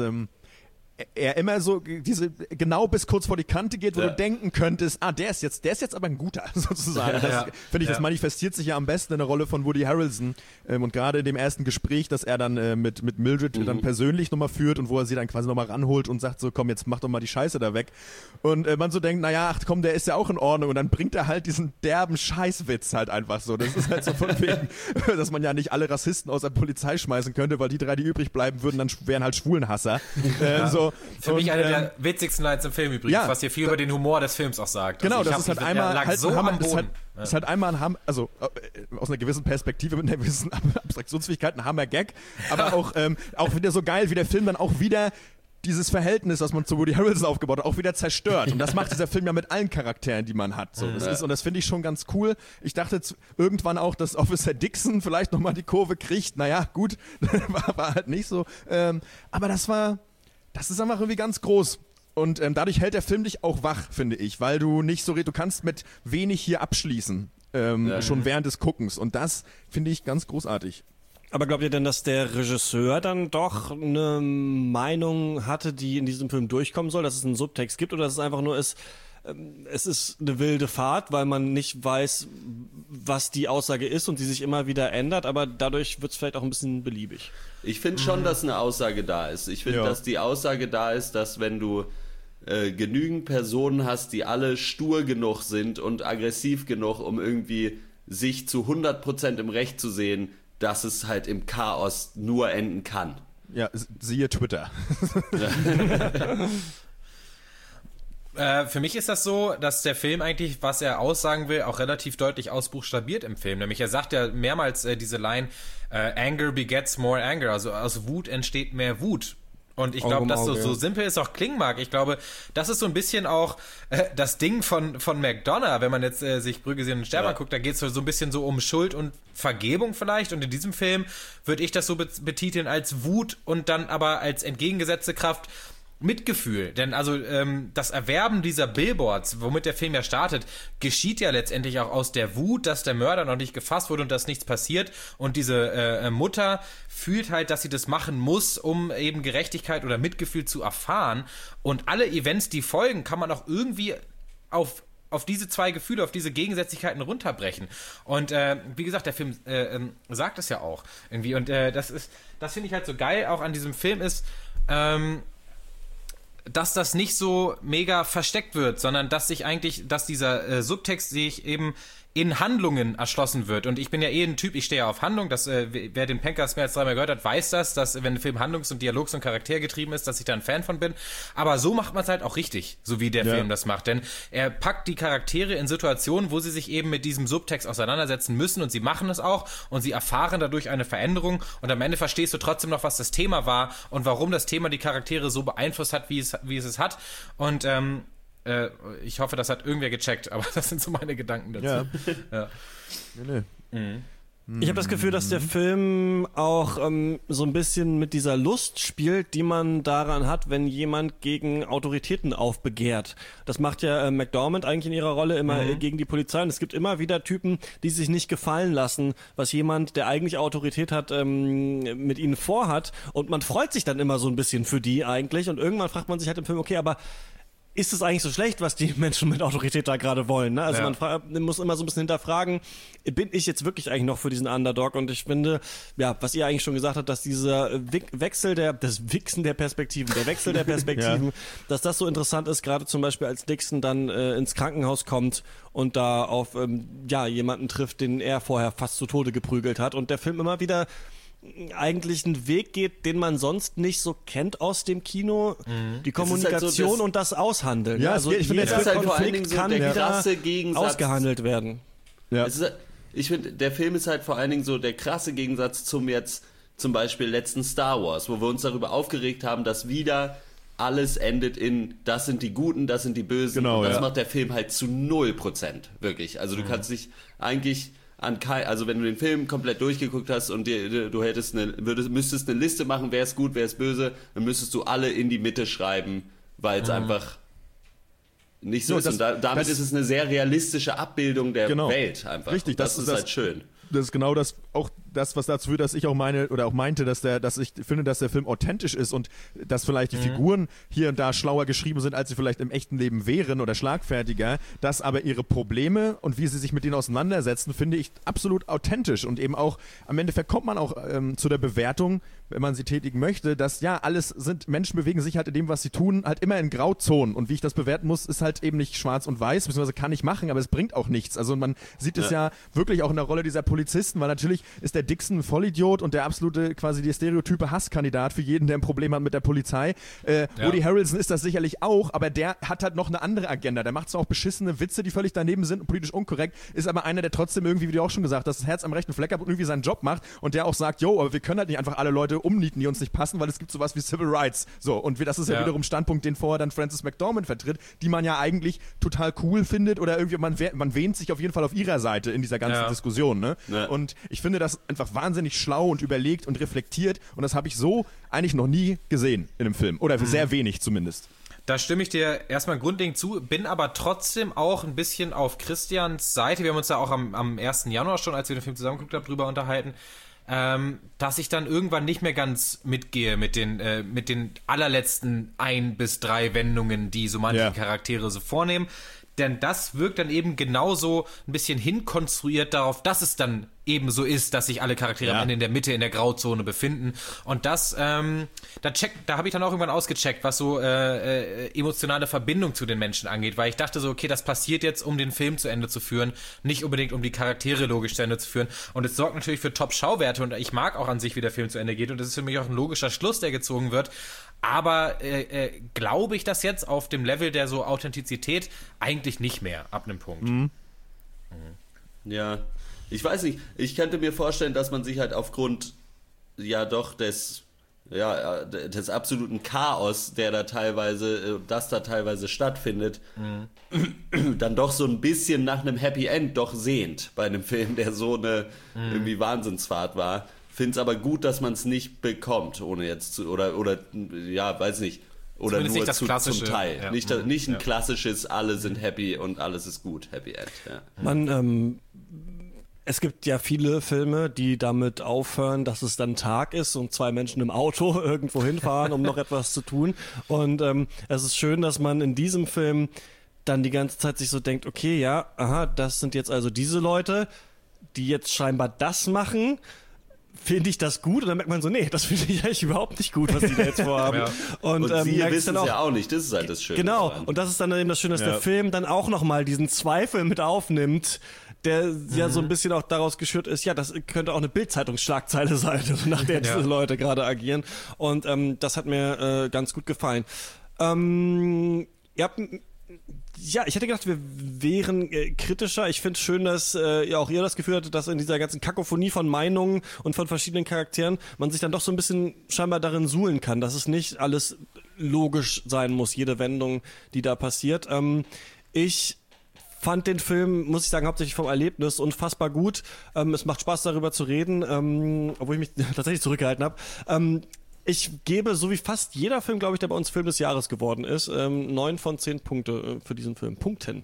er immer so genau bis kurz vor die Kante geht, wo du denken könntest, der ist jetzt aber ein guter, sozusagen. Das, finde ich, das manifestiert sich ja am besten in der Rolle von Woody Harrelson, und gerade in dem ersten Gespräch, das er dann mit Mildred dann persönlich nochmal führt und wo er sie dann quasi nochmal ranholt und sagt so, komm, jetzt mach doch mal die Scheiße da weg. Und man so denkt, naja, ach komm, der ist ja auch in Ordnung, und dann bringt er halt diesen derben Scheißwitz halt einfach so. Das ist halt so von wegen, dass man ja nicht alle Rassisten aus der Polizei schmeißen könnte, weil die 3, die übrig bleiben würden, dann wären halt Schwulenhasser. So. Für mich eine der witzigsten Lines im Film übrigens, was hier viel über den Humor des Films auch sagt. Genau, also das ist halt einmal halt so am Boden. Ist halt einmal aus einer gewissen Perspektive, mit einer gewissen Abstraktionsfähigkeit ein Hammer-Gag, aber auch wieder so geil, wie der Film dann auch wieder dieses Verhältnis, was man zu Woody Harrelson aufgebaut hat, auch wieder zerstört. Und das macht dieser Film ja mit allen Charakteren, die man hat. So, und das finde ich schon ganz cool. Ich dachte irgendwann auch, dass Officer Dixon vielleicht nochmal die Kurve kriegt. Naja, gut, war halt nicht so. Aber das ist einfach irgendwie ganz groß. Und dadurch hält der Film dich auch wach, finde ich, weil du nicht so, du kannst mit wenig hier abschließen, schon während des Guckens. Und das finde ich ganz großartig. Aber glaubt ihr denn, dass der Regisseur dann doch eine Meinung hatte, die in diesem Film durchkommen soll, dass es einen Subtext gibt, oder dass es einfach nur ist, es ist eine wilde Fahrt, weil man nicht weiß, was die Aussage ist und die sich immer wieder ändert, aber dadurch wird es vielleicht auch ein bisschen beliebig. Ich finde schon, dass eine Aussage da ist. Ich finde, dass die Aussage da ist, dass wenn du genügend Personen hast, die alle stur genug sind und aggressiv genug, um irgendwie sich zu 100% im Recht zu sehen, dass es halt im Chaos nur enden kann. Ja, siehe Twitter. Für mich ist das so, dass der Film eigentlich, was er aussagen will, auch relativ deutlich ausbuchstabiert im Film. Nämlich er sagt ja mehrmals diese Line, Anger begets more anger, also aus Wut entsteht mehr Wut. Und ich glaube, dass so simpel es auch klingen mag, ich glaube, das ist so ein bisschen auch das Ding von McDonough, wenn man jetzt sich Brügge sehen und Sterben anguckt, da geht es so ein bisschen so um Schuld und Vergebung vielleicht, und in diesem Film würde ich das so betiteln als Wut und dann aber als entgegengesetzte Kraft Mitgefühl, denn also das Erwerben dieser Billboards, womit der Film ja startet, geschieht ja letztendlich auch aus der Wut, dass der Mörder noch nicht gefasst wurde und dass nichts passiert und diese Mutter fühlt halt, dass sie das machen muss, um eben Gerechtigkeit oder Mitgefühl zu erfahren, und alle Events, die folgen, kann man auch irgendwie auf diese zwei Gefühle, auf diese Gegensätzlichkeiten runterbrechen. Und wie gesagt, der Film sagt es ja auch irgendwie, und das finde ich halt so geil auch an diesem Film ist, dass das nicht so mega versteckt wird, sondern dass dieser Subtext sich eben in Handlungen erschlossen wird. Und ich bin ja ein Typ, ich stehe ja auf Handlung, wer den Pencast mehr als 3-mal gehört hat, weiß dass wenn ein Film handlungs- und dialogs- und charaktergetrieben ist, dass ich da ein Fan von bin. Aber so macht man es halt auch richtig, so wie der Film das macht. Denn er packt die Charaktere in Situationen, wo sie sich eben mit diesem Subtext auseinandersetzen müssen, und sie machen es auch und sie erfahren dadurch eine Veränderung, und am Ende verstehst du trotzdem noch, was das Thema war und warum das Thema die Charaktere so beeinflusst hat, wie es hat. Und ich hoffe, das hat irgendwer gecheckt, aber das sind so meine Gedanken dazu. Ja. Ich habe das Gefühl, dass der Film auch so ein bisschen mit dieser Lust spielt, die man daran hat, wenn jemand gegen Autoritäten aufbegehrt. Das macht ja McDormand eigentlich in ihrer Rolle immer gegen die Polizei. Und es gibt immer wieder Typen, die sich nicht gefallen lassen, was jemand, der eigentlich Autorität hat, mit ihnen vorhat. Und man freut sich dann immer so ein bisschen für die eigentlich. Und irgendwann fragt man sich halt im Film, okay, aber ist es eigentlich so schlecht, was die Menschen mit Autorität da gerade wollen? Ne? Also man muss immer so ein bisschen hinterfragen, bin ich jetzt wirklich eigentlich noch für diesen Underdog? Und ich finde, ja, was ihr eigentlich schon gesagt habt, dass dieser Wechsel der Perspektiven, dass das so interessant ist, gerade zum Beispiel als Dixon dann ins Krankenhaus kommt und da auf jemanden trifft, den er vorher fast zu Tode geprügelt hat, und der Film immer wieder eigentlich einen Weg geht, den man sonst nicht so kennt aus dem Kino, die Kommunikation halt so und das Aushandeln. Ja, also ich finde, das halt vor allen Dingen so kann der krasse wieder Gegensatz ausgehandelt werden. Ja. Ich finde, der Film ist halt vor allen Dingen so der krasse Gegensatz zum jetzt zum Beispiel letzten Star Wars, wo wir uns darüber aufgeregt haben, dass wieder alles endet in, das sind die Guten, das sind die Bösen. Genau, und das macht der Film halt zu 0%, wirklich. Also du kannst dich eigentlich also wenn du den Film komplett durchgeguckt hast und du müsstest eine Liste machen, wer ist gut, wer ist böse, dann müsstest du alle in die Mitte schreiben, weil es einfach nicht so ist. Und damit ist es eine sehr realistische Abbildung der Welt einfach. Richtig, das ist halt schön. Das ist genau das, was dazu führt, dass ich auch meinte, dass ich finde, dass der Film authentisch ist und dass vielleicht die Figuren hier und da schlauer geschrieben sind, als sie vielleicht im echten Leben wären oder schlagfertiger, dass aber ihre Probleme und wie sie sich mit denen auseinandersetzen, finde ich absolut authentisch, und eben auch am Ende kommt man auch zu der Bewertung, wenn man sie tätigen möchte, dass Menschen bewegen sich halt in dem, was sie tun, halt immer in Grauzonen, und wie ich das bewerten muss, ist halt eben nicht schwarz und weiß, beziehungsweise kann ich machen, aber es bringt auch nichts. Also man sieht es ja wirklich auch in der Rolle dieser Polizisten, weil natürlich ist der Dixon ein Vollidiot und der absolute, quasi die stereotype Hasskandidat für jeden, der ein Problem hat mit der Polizei. Woody Harrelson ist das sicherlich auch, aber der hat halt noch eine andere Agenda. Der macht zwar auch beschissene Witze, die völlig daneben sind und politisch unkorrekt, ist aber einer, der trotzdem irgendwie, wie du auch schon gesagt hast, das Herz am rechten Fleck hat und irgendwie seinen Job macht, und der auch sagt, aber wir können halt nicht einfach alle Leute umnieten, die uns nicht passen, weil es gibt sowas wie Civil Rights. So, und das ist ja wiederum Standpunkt, den vorher dann Frances McDormand vertritt, die man ja eigentlich total cool findet, oder irgendwie man wähnt sich auf jeden Fall auf ihrer Seite in dieser ganzen Diskussion. Ne? Ja. Und ich finde das einfach wahnsinnig schlau und überlegt und reflektiert, und das habe ich so eigentlich noch nie gesehen in einem Film. Oder sehr wenig zumindest. Da stimme ich dir erstmal grundlegend zu, bin aber trotzdem auch ein bisschen auf Christians Seite. Wir haben uns ja auch am 1. Januar schon, als wir den Film zusammengeguckt haben, drüber unterhalten, dass ich dann irgendwann nicht mehr ganz mitgehe mit den allerletzten 1 bis 3 Wendungen, die so manche Charaktere so vornehmen. Denn das wirkt dann eben genauso ein bisschen hinkonstruiert darauf, dass es dann eben so ist, dass sich alle Charaktere am Ende in der Mitte, in der Grauzone befinden. Und das, da habe ich dann auch irgendwann ausgecheckt, was so emotionale Verbindung zu den Menschen angeht, weil ich dachte so, okay, das passiert jetzt, um den Film zu Ende zu führen, nicht unbedingt, um die Charaktere logisch zu Ende zu führen. Und es sorgt natürlich für Top-Schauwerte, und ich mag auch an sich, wie der Film zu Ende geht, und das ist für mich auch ein logischer Schluss, der gezogen wird. Aber glaube ich das jetzt auf dem Level der so Authentizität eigentlich nicht mehr, ab einem Punkt. Ja, ich weiß nicht, ich könnte mir vorstellen, dass man sich halt aufgrund des absoluten Chaos, das da teilweise stattfindet, dann doch so ein bisschen nach einem Happy End doch sehnt bei einem Film, der so eine irgendwie Wahnsinnsfahrt war. Finde es aber gut, dass man es nicht bekommt, ohne jetzt zu, weiß nicht, Oder zumindest nur nicht das klassische, zum Teil. Nicht ein klassisches, alle sind happy und alles ist gut, Happy End. Ja. Es gibt ja viele Filme, die damit aufhören, dass es dann Tag ist und 2 Menschen im Auto irgendwo hinfahren, um noch etwas zu tun. Und es ist schön, dass man in diesem Film dann die ganze Zeit sich so denkt, okay, ja, aha, das sind jetzt also diese Leute, die jetzt scheinbar das machen. Finde ich das gut? Und dann merkt man so, nee, das finde ich eigentlich überhaupt nicht gut, was die da jetzt vorhaben. Ja. Und sie wissen es ja auch nicht, das ist halt das Schöne. Genau, daran. und das ist dann eben das Schöne, dass der Film dann auch nochmal diesen Zweifel mit aufnimmt, der ja so ein bisschen auch daraus geschürt ist, ja, das könnte auch eine Bild-Zeitungsschlagzeile sein, nach der diese Leute gerade agieren. Und das hat mir ganz gut gefallen. Ich hätte gedacht, wir wären kritischer. Ich finde es schön, dass auch ihr das Gefühl hattet, dass in dieser ganzen Kakophonie von Meinungen und von verschiedenen Charakteren man sich dann doch so ein bisschen scheinbar darin suhlen kann, dass es nicht alles logisch sein muss, jede Wendung, die da passiert. Ich fand den Film, muss ich sagen, hauptsächlich vom Erlebnis unfassbar gut. Es macht Spaß, darüber zu reden, obwohl ich mich tatsächlich zurückgehalten habe. Ich gebe, so wie fast jeder Film, glaube ich, der bei uns Film des Jahres geworden ist, 9 von 10 Punkte für diesen Film. Punkten.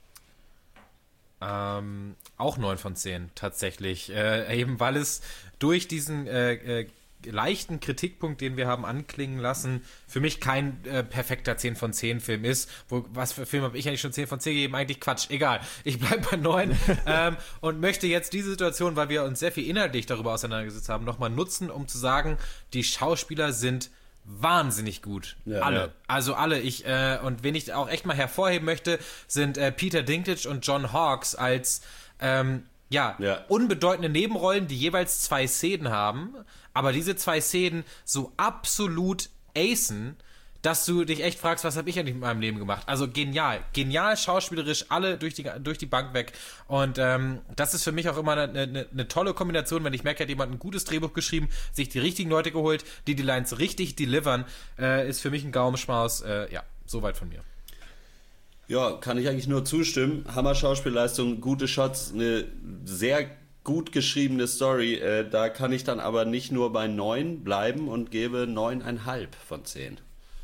Auch 9 von 10, tatsächlich. Eben weil es durch diesen leichten Kritikpunkt, den wir haben anklingen lassen, für mich kein perfekter 10 von 10 Film ist. Was für Film habe ich eigentlich schon 10 von 10 gegeben? Eigentlich Quatsch, egal. Ich bleibe bei 9 und möchte jetzt diese Situation, weil wir uns sehr viel inhaltlich darüber auseinandergesetzt haben, nochmal nutzen, um zu sagen, die Schauspieler sind wahnsinnig gut. Ja, alle. Ja. Also alle. Und wen ich auch echt mal hervorheben möchte, sind Peter Dinklage und John Hawkes als unbedeutende Nebenrollen, die jeweils 2 Szenen haben, aber diese 2 Szenen so absolut acen, dass du dich echt fragst, was habe ich eigentlich mit meinem Leben gemacht? Also genial schauspielerisch, alle durch die Bank weg. Und das ist für mich auch immer eine tolle Kombination, wenn ich merke, hat jemand ein gutes Drehbuch geschrieben, sich die richtigen Leute geholt, die Lines richtig delivern, ist für mich ein Gaumenschmaus. Soweit von mir. Ja, kann ich eigentlich nur zustimmen. Hammer Schauspielleistung, gute Shots, eine sehr gut geschriebene Story. Da kann ich dann aber nicht nur bei 9 bleiben und gebe 9,5 von 10.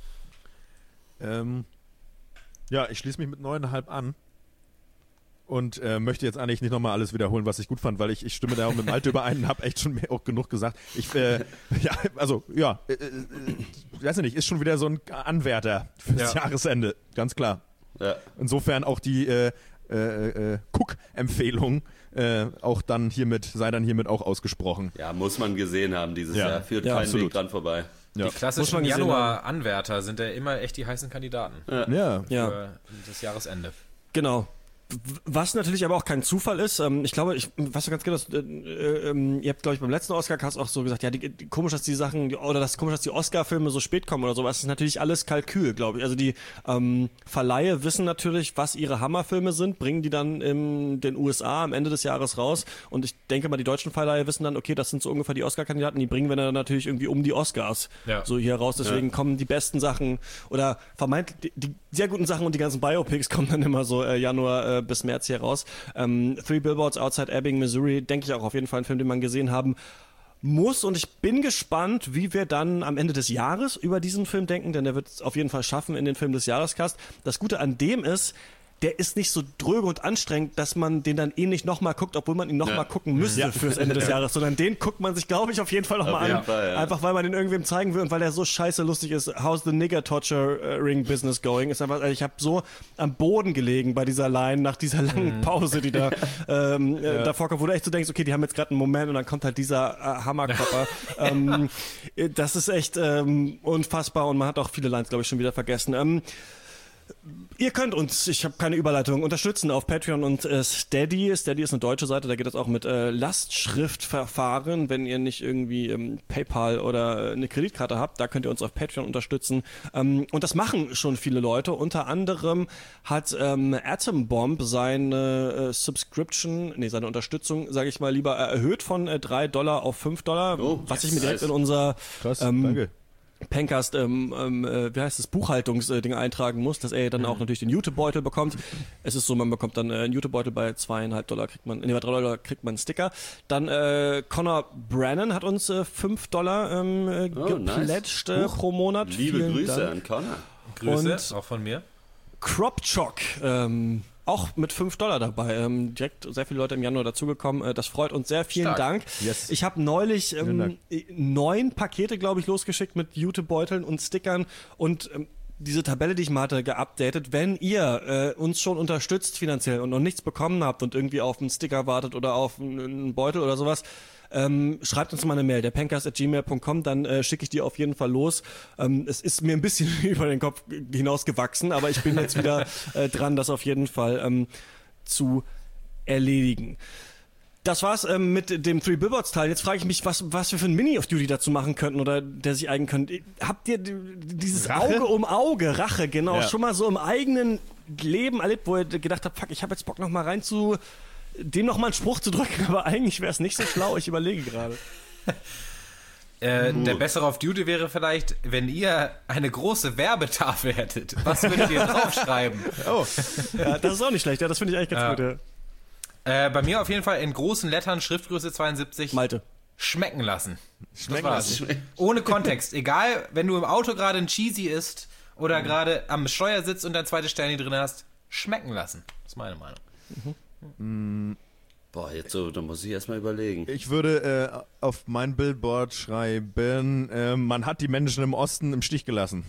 Ich schließe mich mit 9,5 an und möchte jetzt eigentlich nicht nochmal alles wiederholen, was ich gut fand, weil ich stimme da auch mit dem Malte überein und habe echt schon auch genug gesagt. Weiß ich nicht, ist schon wieder so ein Anwärter fürs Jahresende, ganz klar. Ja. Insofern auch die Cook-Empfehlung sei dann hiermit auch ausgesprochen. Ja, muss man gesehen haben dieses Jahr. Führt keinen Weg dran vorbei. Ja. Die klassischen Januar-Anwärter sind ja immer echt die heißen Kandidaten. Für das Jahresende. Genau. Was natürlich aber auch kein Zufall ist, ich glaube, ich weiß ganz genau, ihr habt, glaube ich, beim letzten Oscar-Cast auch so gesagt, komisch, dass die Sachen, oder das komisch, dass die Oscar-Filme so spät kommen oder so, aber es ist natürlich alles Kalkül, glaube ich. Also die Verleihe wissen natürlich, was ihre Hammerfilme sind, bringen die dann in den USA am Ende des Jahres raus und ich denke mal, die deutschen Verleihe wissen dann, okay, das sind so ungefähr die Oscar-Kandidaten, die bringen wir dann natürlich irgendwie um die Oscars so hier raus, deswegen kommen die besten Sachen oder vermeintlich die sehr guten Sachen und die ganzen Biopics kommen dann immer so Januar bis März hier raus. 3 Billboards Outside Ebbing, Missouri, denke ich auch auf jeden Fall ein Film, den man gesehen haben muss und ich bin gespannt, wie wir dann am Ende des Jahres über diesen Film denken, denn der wird es auf jeden Fall schaffen in den Film des Jahrescast. Das Gute an dem ist, der ist nicht so dröge und anstrengend, dass man den dann nicht nochmal guckt, obwohl man ihn nochmal gucken müsste fürs Ende des Jahres, sondern den guckt man sich, glaube ich, auf jeden Fall nochmal an. Einfach, weil man den irgendwem zeigen will und weil der so scheiße lustig ist. How's the nigger torturing business going? Ist einfach, ich habe so am Boden gelegen bei dieser Line nach dieser langen Pause, die da davor kommt, wo du echt so denkst, okay, die haben jetzt gerade einen Moment und dann kommt halt dieser Hammerkopper. Das ist echt unfassbar und man hat auch viele Lines, glaube ich, schon wieder vergessen. Ihr könnt uns, ich habe keine Überleitung, unterstützen auf Patreon und Steady. Steady ist eine deutsche Seite, da geht es auch mit Lastschriftverfahren. Wenn ihr nicht irgendwie PayPal oder eine Kreditkarte habt, da könnt ihr uns auf Patreon unterstützen. Und das machen schon viele Leute. Unter anderem hat Atom Bomb seine seine Unterstützung, sage ich mal lieber, erhöht von $3 auf $5, was ich mir direkt in unser danke. Pencast, wie heißt das, Buchhaltungsding eintragen muss, dass er dann auch natürlich den Jutebeutel bekommt. Es ist so, man bekommt dann einen Jutebeutel, bei $2,50 kriegt man, bei $3 kriegt man einen Sticker. Dann Connor Brennan hat uns $5 geplätscht pro Monat. Liebe Grüße an Connor. Grüße, auch von mir. Cropchock, auch mit $5 dabei. Direkt sehr viele Leute im Januar dazugekommen. Das freut uns sehr. Vielen Dank. Yes. Ich habe neulich 9 Pakete, glaube ich, losgeschickt mit Jutebeuteln und Stickern und diese Tabelle, die ich mal hatte, geupdatet. Wenn ihr uns schon unterstützt finanziell und noch nichts bekommen habt und irgendwie auf einen Sticker wartet oder auf einen Beutel oder sowas, schreibt uns mal eine Mail, derpencast@gmail.com, dann schicke ich die auf jeden Fall los. Es ist mir ein bisschen über den Kopf hinausgewachsen, aber ich bin jetzt wieder dran, das auf jeden Fall zu erledigen. Das war's mit dem Three Billboards Teil. Jetzt frage ich mich, was wir für ein Mini of Duty dazu machen könnten oder der sich eignen könnte. Habt ihr dieses Rache? Auge um Auge, Rache, genau, schon mal so im eigenen Leben erlebt, wo ihr gedacht habt, fuck, ich habe jetzt Bock noch mal rein zu dem noch mal einen Spruch zu drücken, aber eigentlich wäre es nicht so schlau, ich überlege gerade. Der bessere Off Duty wäre vielleicht, wenn ihr eine große Werbetafel hättet. Was würdet ihr draufschreiben? Oh, ja, das ist auch nicht schlecht, ja, das finde ich eigentlich ganz gut. Ja. Bei mir auf jeden Fall in großen Lettern, Schriftgröße 72. Malte. Schmecken lassen. Schmecken lassen. Ohne Kontext. Egal, wenn du im Auto gerade ein Cheesy isst oder gerade am Steuer sitzt und dein zweites Stern drin hast, schmecken lassen. Das ist meine Meinung. Boah, jetzt so, da muss ich erstmal überlegen. Ich würde auf mein Billboard schreiben, man hat die Menschen im Osten im Stich gelassen.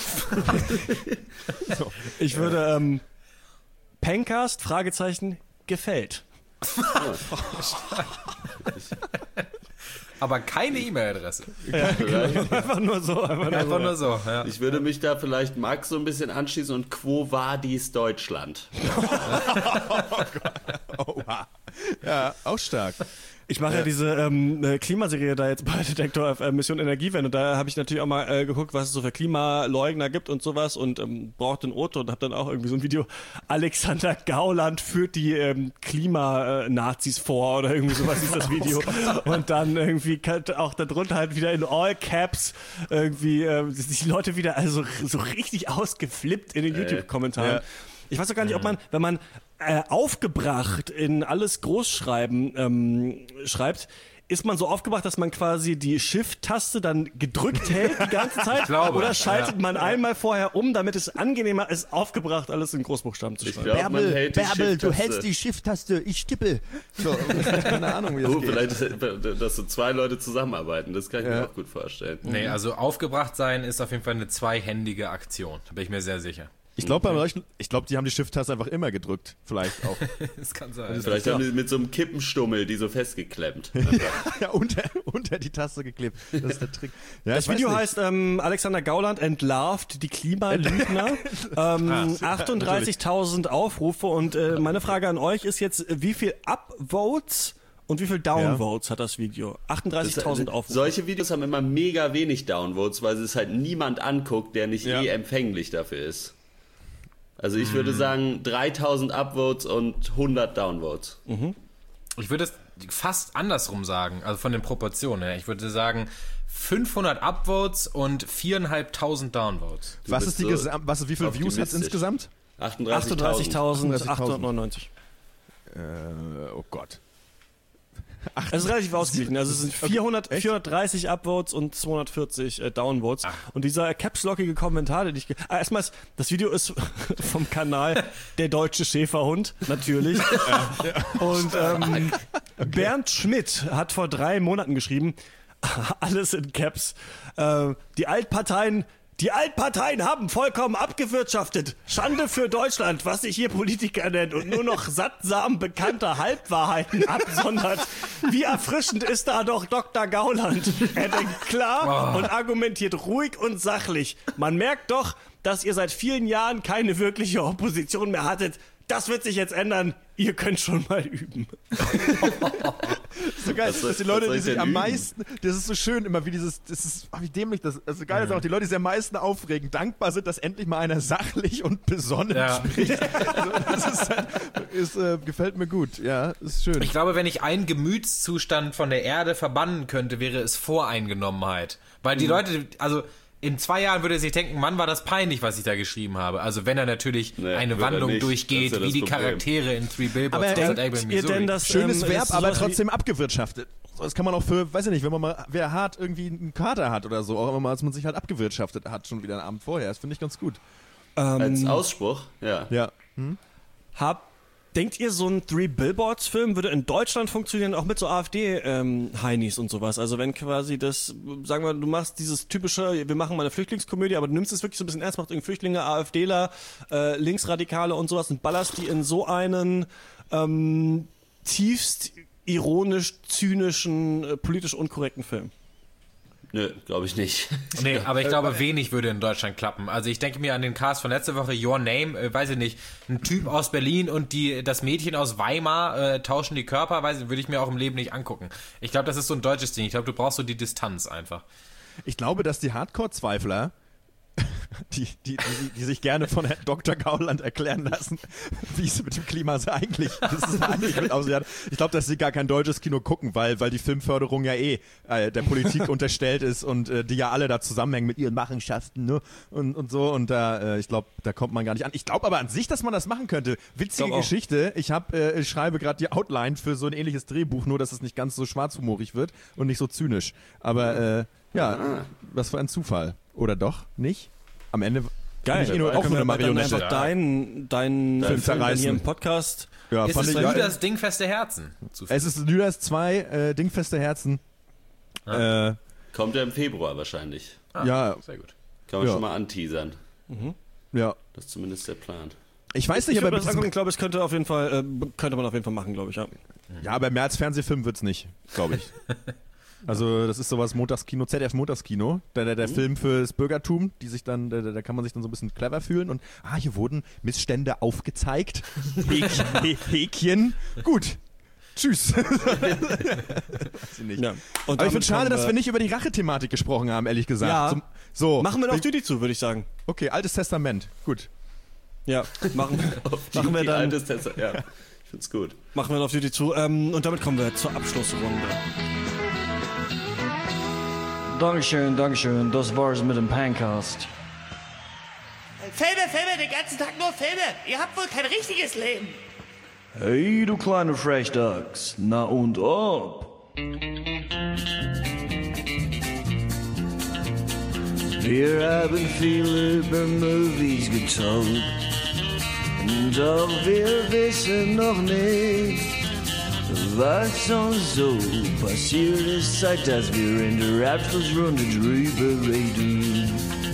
So. Ich würde Pencast, Fragezeichen, gefällt. Aber keine E-Mail-Adresse. Ja, genau. Einfach nur so. Einfach nur so, ja. Ich würde mich da vielleicht Max so ein bisschen anschließen und Quo Vadis Deutschland. Oh Gott. Oha. Ja, auch stark. Ich mache ja diese Klimaserie da jetzt bei Detektor FM, Mission Energiewende. Da habe ich natürlich auch mal geguckt, was es so für Klimaleugner gibt und sowas und brauchte einen Otto und habe dann auch irgendwie so ein Video, Alexander Gauland führt die Klimanazis vor oder irgendwie sowas ist das Video. Und dann irgendwie auch darunter halt wieder in All Caps irgendwie die Leute wieder also so richtig ausgeflippt in den YouTube-Kommentaren. Ja. Ich weiß auch gar nicht, ob man, wenn man aufgebracht in alles Großschreiben schreibt, ist man so aufgebracht, dass man quasi die Shift-Taste dann gedrückt hält die ganze Zeit? Glaube, oder schaltet man einmal vorher um, damit es angenehmer ist, aufgebracht alles in Großbuchstaben zu schreiben? Bärbel, du hältst die Shift-Taste, ich tippe. So, keine Ahnung, wie das geht. Vielleicht, dass so 2 Leute zusammenarbeiten, das kann ich mir auch gut vorstellen. Nee, also aufgebracht sein ist auf jeden Fall eine zweihändige Aktion. Da bin ich mir sehr sicher. Ich glaube, die haben die Shift-Taste einfach immer gedrückt. Vielleicht auch. Das kann sein. Vielleicht haben die mit so einem Kippenstummel die so festgeklemmt. Ja, unter die Taste geklebt. Das ist der Trick. Ja, das Video heißt Alexander Gauland entlarvt die Klimalügner. 38.000 Aufrufe. Und meine Frage an euch ist jetzt, wie viel Upvotes und wie viel Downvotes hat das Video? 38.000 Aufrufe. Solche Videos haben immer mega wenig Downvotes, weil es halt niemand anguckt, der nicht empfänglich dafür ist. Also ich würde sagen 3.000 Upvotes und 100 Downvotes. Ich würde es fast andersrum sagen, also von den Proportionen her. Ich würde sagen 500 Upvotes und 4.500 Downvotes. Wie viele Views hat es insgesamt? 38.899. Oh Gott. Es ist relativ ausgeglichen. Also es sind 430 Upvotes und 240 Downvotes. Und dieser capslockige Kommentar, den ich... erstmal, das Video ist vom Kanal Der Deutsche Schäferhund, natürlich. Und Bernd Schmidt hat vor 3 Monaten geschrieben, alles in Caps, die Altparteien haben vollkommen abgewirtschaftet. Schande für Deutschland, was sich hier Politiker nennt und nur noch sattsam bekannte Halbwahrheiten absondert. Wie erfrischend ist da doch Dr. Gauland. Er denkt klar und argumentiert ruhig und sachlich. Man merkt doch, dass ihr seit vielen Jahren keine wirkliche Opposition mehr hattet. Das wird sich jetzt ändern. Ihr könnt schon mal üben. So geil, dass die Leute, die sich am meisten, das ist so schön immer, wie wie dämlich das, also geil ist auch, die Leute, die sich am meisten aufregen, dankbar sind, dass endlich mal einer sachlich und besonnen spricht. Also, das gefällt mir gut, ja, ist schön. Ich glaube, wenn ich einen Gemütszustand von der Erde verbannen könnte, wäre es Voreingenommenheit. Weil die Leute, also in 2 Jahren würde er sich denken, Mann, war das peinlich, was ich da geschrieben habe. Also wenn er natürlich eine Wandlung durchgeht, wie die Charaktere in Three Billboards Outside Ebbing, Missouri. Schönes Verb, aber trotzdem abgewirtschaftet. Das kann man auch für, weiß ich nicht, wenn man mal, wer hart irgendwie einen Kater hat oder so, auch immer mal, als man sich halt abgewirtschaftet hat, schon wieder einen Abend vorher. Das finde ich ganz gut. Als Ausspruch, ja. Denkt ihr, so ein Three Billboards-Film würde in Deutschland funktionieren, auch mit so AfD-Heinis und sowas? Also wenn quasi das, sagen wir, du machst dieses typische, wir machen mal eine Flüchtlingskomödie, aber du nimmst es wirklich so ein bisschen ernst, machst irgendwie Flüchtlinge, AfDler, Linksradikale und sowas und ballerst die in so einen tiefst ironisch, zynischen, politisch unkorrekten Film. Nö, glaube ich nicht. Nee, aber ich glaube, wenig würde in Deutschland klappen. Also ich denke mir an den Cast von letzter Woche, Your Name, weiß ich nicht, ein Typ aus Berlin und das Mädchen aus Weimar tauschen die Körper, würde ich mir auch im Leben nicht angucken. Ich glaube, das ist so ein deutsches Ding. Ich glaube, du brauchst so die Distanz einfach. Ich glaube, dass die Hardcore-Zweifler, die sich gerne von Herrn Dr. Gauland erklären lassen, wie es mit dem Klima eigentlich aussieht. Ich glaube, dass sie gar kein deutsches Kino gucken, weil die Filmförderung ja der Politik unterstellt ist und die ja alle da zusammenhängen mit ihren Machenschaften, ne? und so. Und ich glaube, da kommt man gar nicht an. Ich glaube aber an sich, dass man das machen könnte. Witzige Geschichte. Ich schreibe gerade die Outline für so ein ähnliches Drehbuch, nur dass es nicht ganz so schwarzhumorig wird und nicht so zynisch. Aber was für ein Zufall. Oder doch? Nicht? Am Ende geil. Bin ich auch nur eine Marionette. Einfach deinen Film hier im Podcast. Ja, ist es Lüders Dingfeste Herzen? Es ist Lüders 2 Dingfeste Herzen. Kommt ja im Februar wahrscheinlich. Ja. Sehr gut. Kann man schon mal anteasern. Ja. Das ist zumindest der Plan. Ich weiß nicht, aber ich glaube, es könnte man auf jeden Fall machen, glaube ich, ja. Ja, aber mehr als Fernsehfilm wird's nicht, glaube ich. Also das ist sowas Montagskino, ZDF Montagskino, der Film fürs Bürgertum, die sich dann, da kann man sich dann so ein bisschen clever fühlen und hier wurden Missstände aufgezeigt. Häkchen. Gut. Tschüss. Weiß ich nicht. Ja. Aber ich finde es schade, dass wir nicht über die Rache-Thematik gesprochen haben, ehrlich gesagt. Ja. Machen wir noch Duty zu, würde ich sagen. Okay, Altes Testament. Gut. Ja, machen wir dann. Altes Testament, ja. Ich find's gut. Machen wir noch Duty zu. Und damit kommen wir zur Abschlussrunde. Dankeschön, das war's mit dem Pancast. Filme, den ganzen Tag nur Filme. Ihr habt wohl kein richtiges Leben. Hey, du kleine Frechdachs, na und ob? Wir haben viel über Movies getalkt, doch wir wissen noch nicht, was uns so passiert ist, seit dass wir in der Abschlussrunde drüber reden.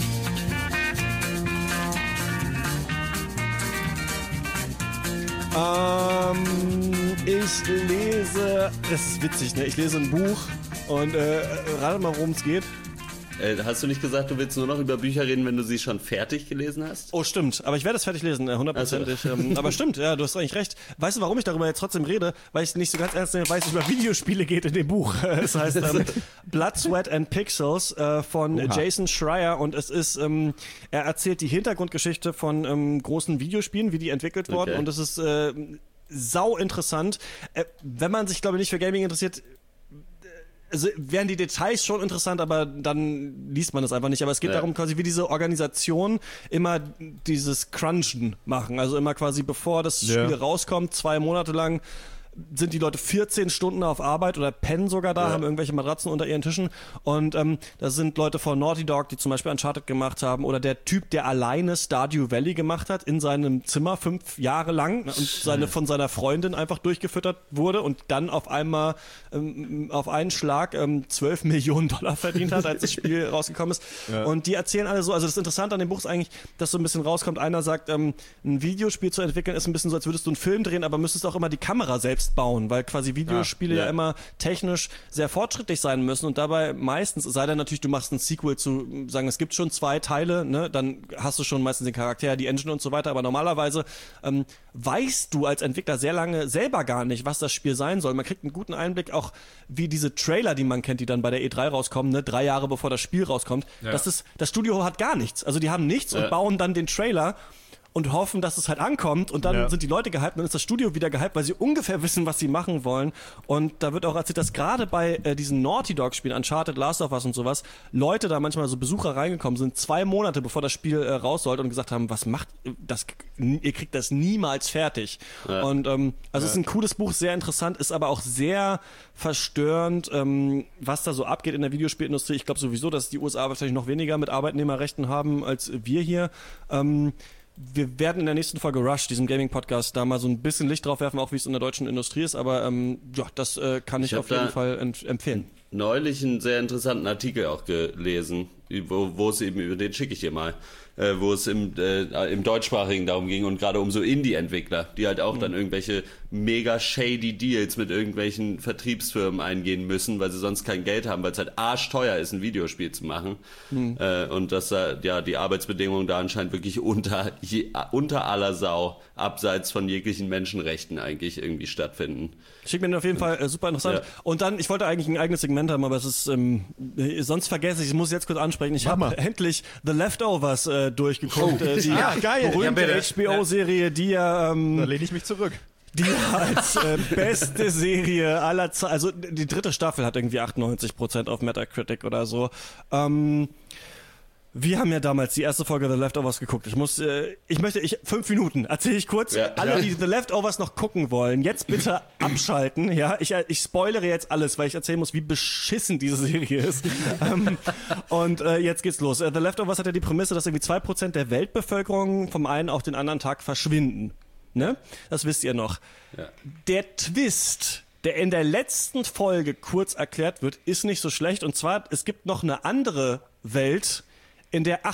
Ich lese, das ist witzig, ne? Ich lese ein Buch und rate mal, worum es geht. Hast du nicht gesagt, du willst nur noch über Bücher reden, wenn du sie schon fertig gelesen hast? Oh, stimmt. Aber ich werde es fertig lesen, 100%. Also. Aber stimmt, ja, du hast eigentlich recht. Weißt du, warum ich darüber jetzt trotzdem rede? Weil ich nicht so ganz ernst nehme, weil es über Videospiele geht in dem Buch. Es heißt Blood, Sweat and Pixels von Jason Schreier und es ist, er erzählt die Hintergrundgeschichte von großen Videospielen, wie die entwickelt wurden und es ist sau interessant. Wenn man sich, glaube ich, nicht für Gaming interessiert, also wären die Details schon interessant, aber dann liest man das einfach nicht. Aber es geht darum, quasi wie diese Organisation immer dieses Crunchen machen. Also immer quasi bevor das Spiel rauskommt, 2 Monate lang sind die Leute 14 Stunden auf Arbeit oder pennen sogar da, haben irgendwelche Matratzen unter ihren Tischen und das sind Leute von Naughty Dog, die zum Beispiel Uncharted gemacht haben oder der Typ, der alleine Stardew Valley gemacht hat in seinem Zimmer 5 Jahre lang und von seiner Freundin einfach durchgefüttert wurde und dann auf einmal auf einen Schlag $12 Millionen verdient hat, als das Spiel rausgekommen ist. Und die erzählen alle so, also das Interessante an dem Buch ist eigentlich, dass so ein bisschen rauskommt, einer sagt, ein Videospiel zu entwickeln ist ein bisschen so, als würdest du einen Film drehen, aber müsstest auch immer die Kamera selbst bauen, weil quasi Videospiele ja immer technisch sehr fortschrittlich sein müssen und dabei meistens, es sei denn natürlich, du machst ein Sequel zu, sagen, es gibt schon 2 Teile, ne, dann hast du schon meistens den Charakter, die Engine und so weiter, aber normalerweise weißt du als Entwickler sehr lange selber gar nicht, was das Spiel sein soll. Man kriegt einen guten Einblick auch, wie diese Trailer, die man kennt, die dann bei der E3 rauskommen, ne, 3 Jahre bevor das Spiel rauskommt, das Studio hat gar nichts, also die haben nichts und bauen dann den Trailer. und hoffen, dass es halt ankommt und dann sind die Leute gehypt und dann ist das Studio wieder gehypt, weil sie ungefähr wissen, was sie machen wollen. Und da wird auch erzählt, dass gerade bei diesen Naughty Dog Spielen, Uncharted, Last of Us und sowas, Leute da manchmal so Besucher reingekommen sind, 2 Monate bevor das Spiel raus sollte und gesagt haben, was macht das, ihr kriegt das niemals fertig. Ja. Und also es ist ein cooles Buch, sehr interessant, ist aber auch sehr verstörend, was da so abgeht in der Videospielindustrie. Ich glaube sowieso, dass die USA wahrscheinlich noch weniger mit Arbeitnehmerrechten haben als wir hier. Wir werden in der nächsten Folge Rush, diesem Gaming-Podcast, da mal so ein bisschen Licht drauf werfen, auch wie es in der deutschen Industrie ist, aber das kann ich auf jeden Fall empfehlen. Neulich einen sehr interessanten Artikel auch gelesen, wo es eben, den schicke ich dir mal, wo es im deutschsprachigen darum ging und gerade um so Indie-Entwickler, die halt auch dann irgendwelche mega shady Deals mit irgendwelchen Vertriebsfirmen eingehen müssen, weil sie sonst kein Geld haben, weil es halt arschteuer ist, ein Videospiel zu machen. Und dass da die Arbeitsbedingungen da anscheinend wirklich unter aller Sau, abseits von jeglichen Menschenrechten eigentlich irgendwie stattfinden. Schick mir den auf jeden Fall, super interessant. Ja. Und dann, ich wollte eigentlich ein eigenes Segment haben, aber es ist, sonst vergesse ich muss jetzt kurz ansprechen. Ich habe endlich The Leftovers durchgeguckt. Die berühmte HBO-Serie, die ja... da lehne ich mich zurück. Die als beste Serie aller Zeiten, also die 3. Staffel hat irgendwie 98% auf Metacritic oder so. Wir haben ja damals die erste Folge The Leftovers geguckt. 5 Minuten, erzähle ich kurz. Ja, alle, die The Leftovers noch gucken wollen, jetzt bitte abschalten. Ja, ich spoilere jetzt alles, weil ich erzählen muss, wie beschissen diese Serie ist. Und jetzt geht's los. The Leftovers hat ja die Prämisse, dass irgendwie 2% der Weltbevölkerung vom einen auf den anderen Tag verschwinden. Ne? Das wisst ihr noch. Ja. Der Twist, der in der letzten Folge kurz erklärt wird, ist nicht so schlecht. Und zwar, es gibt noch eine andere Welt, in der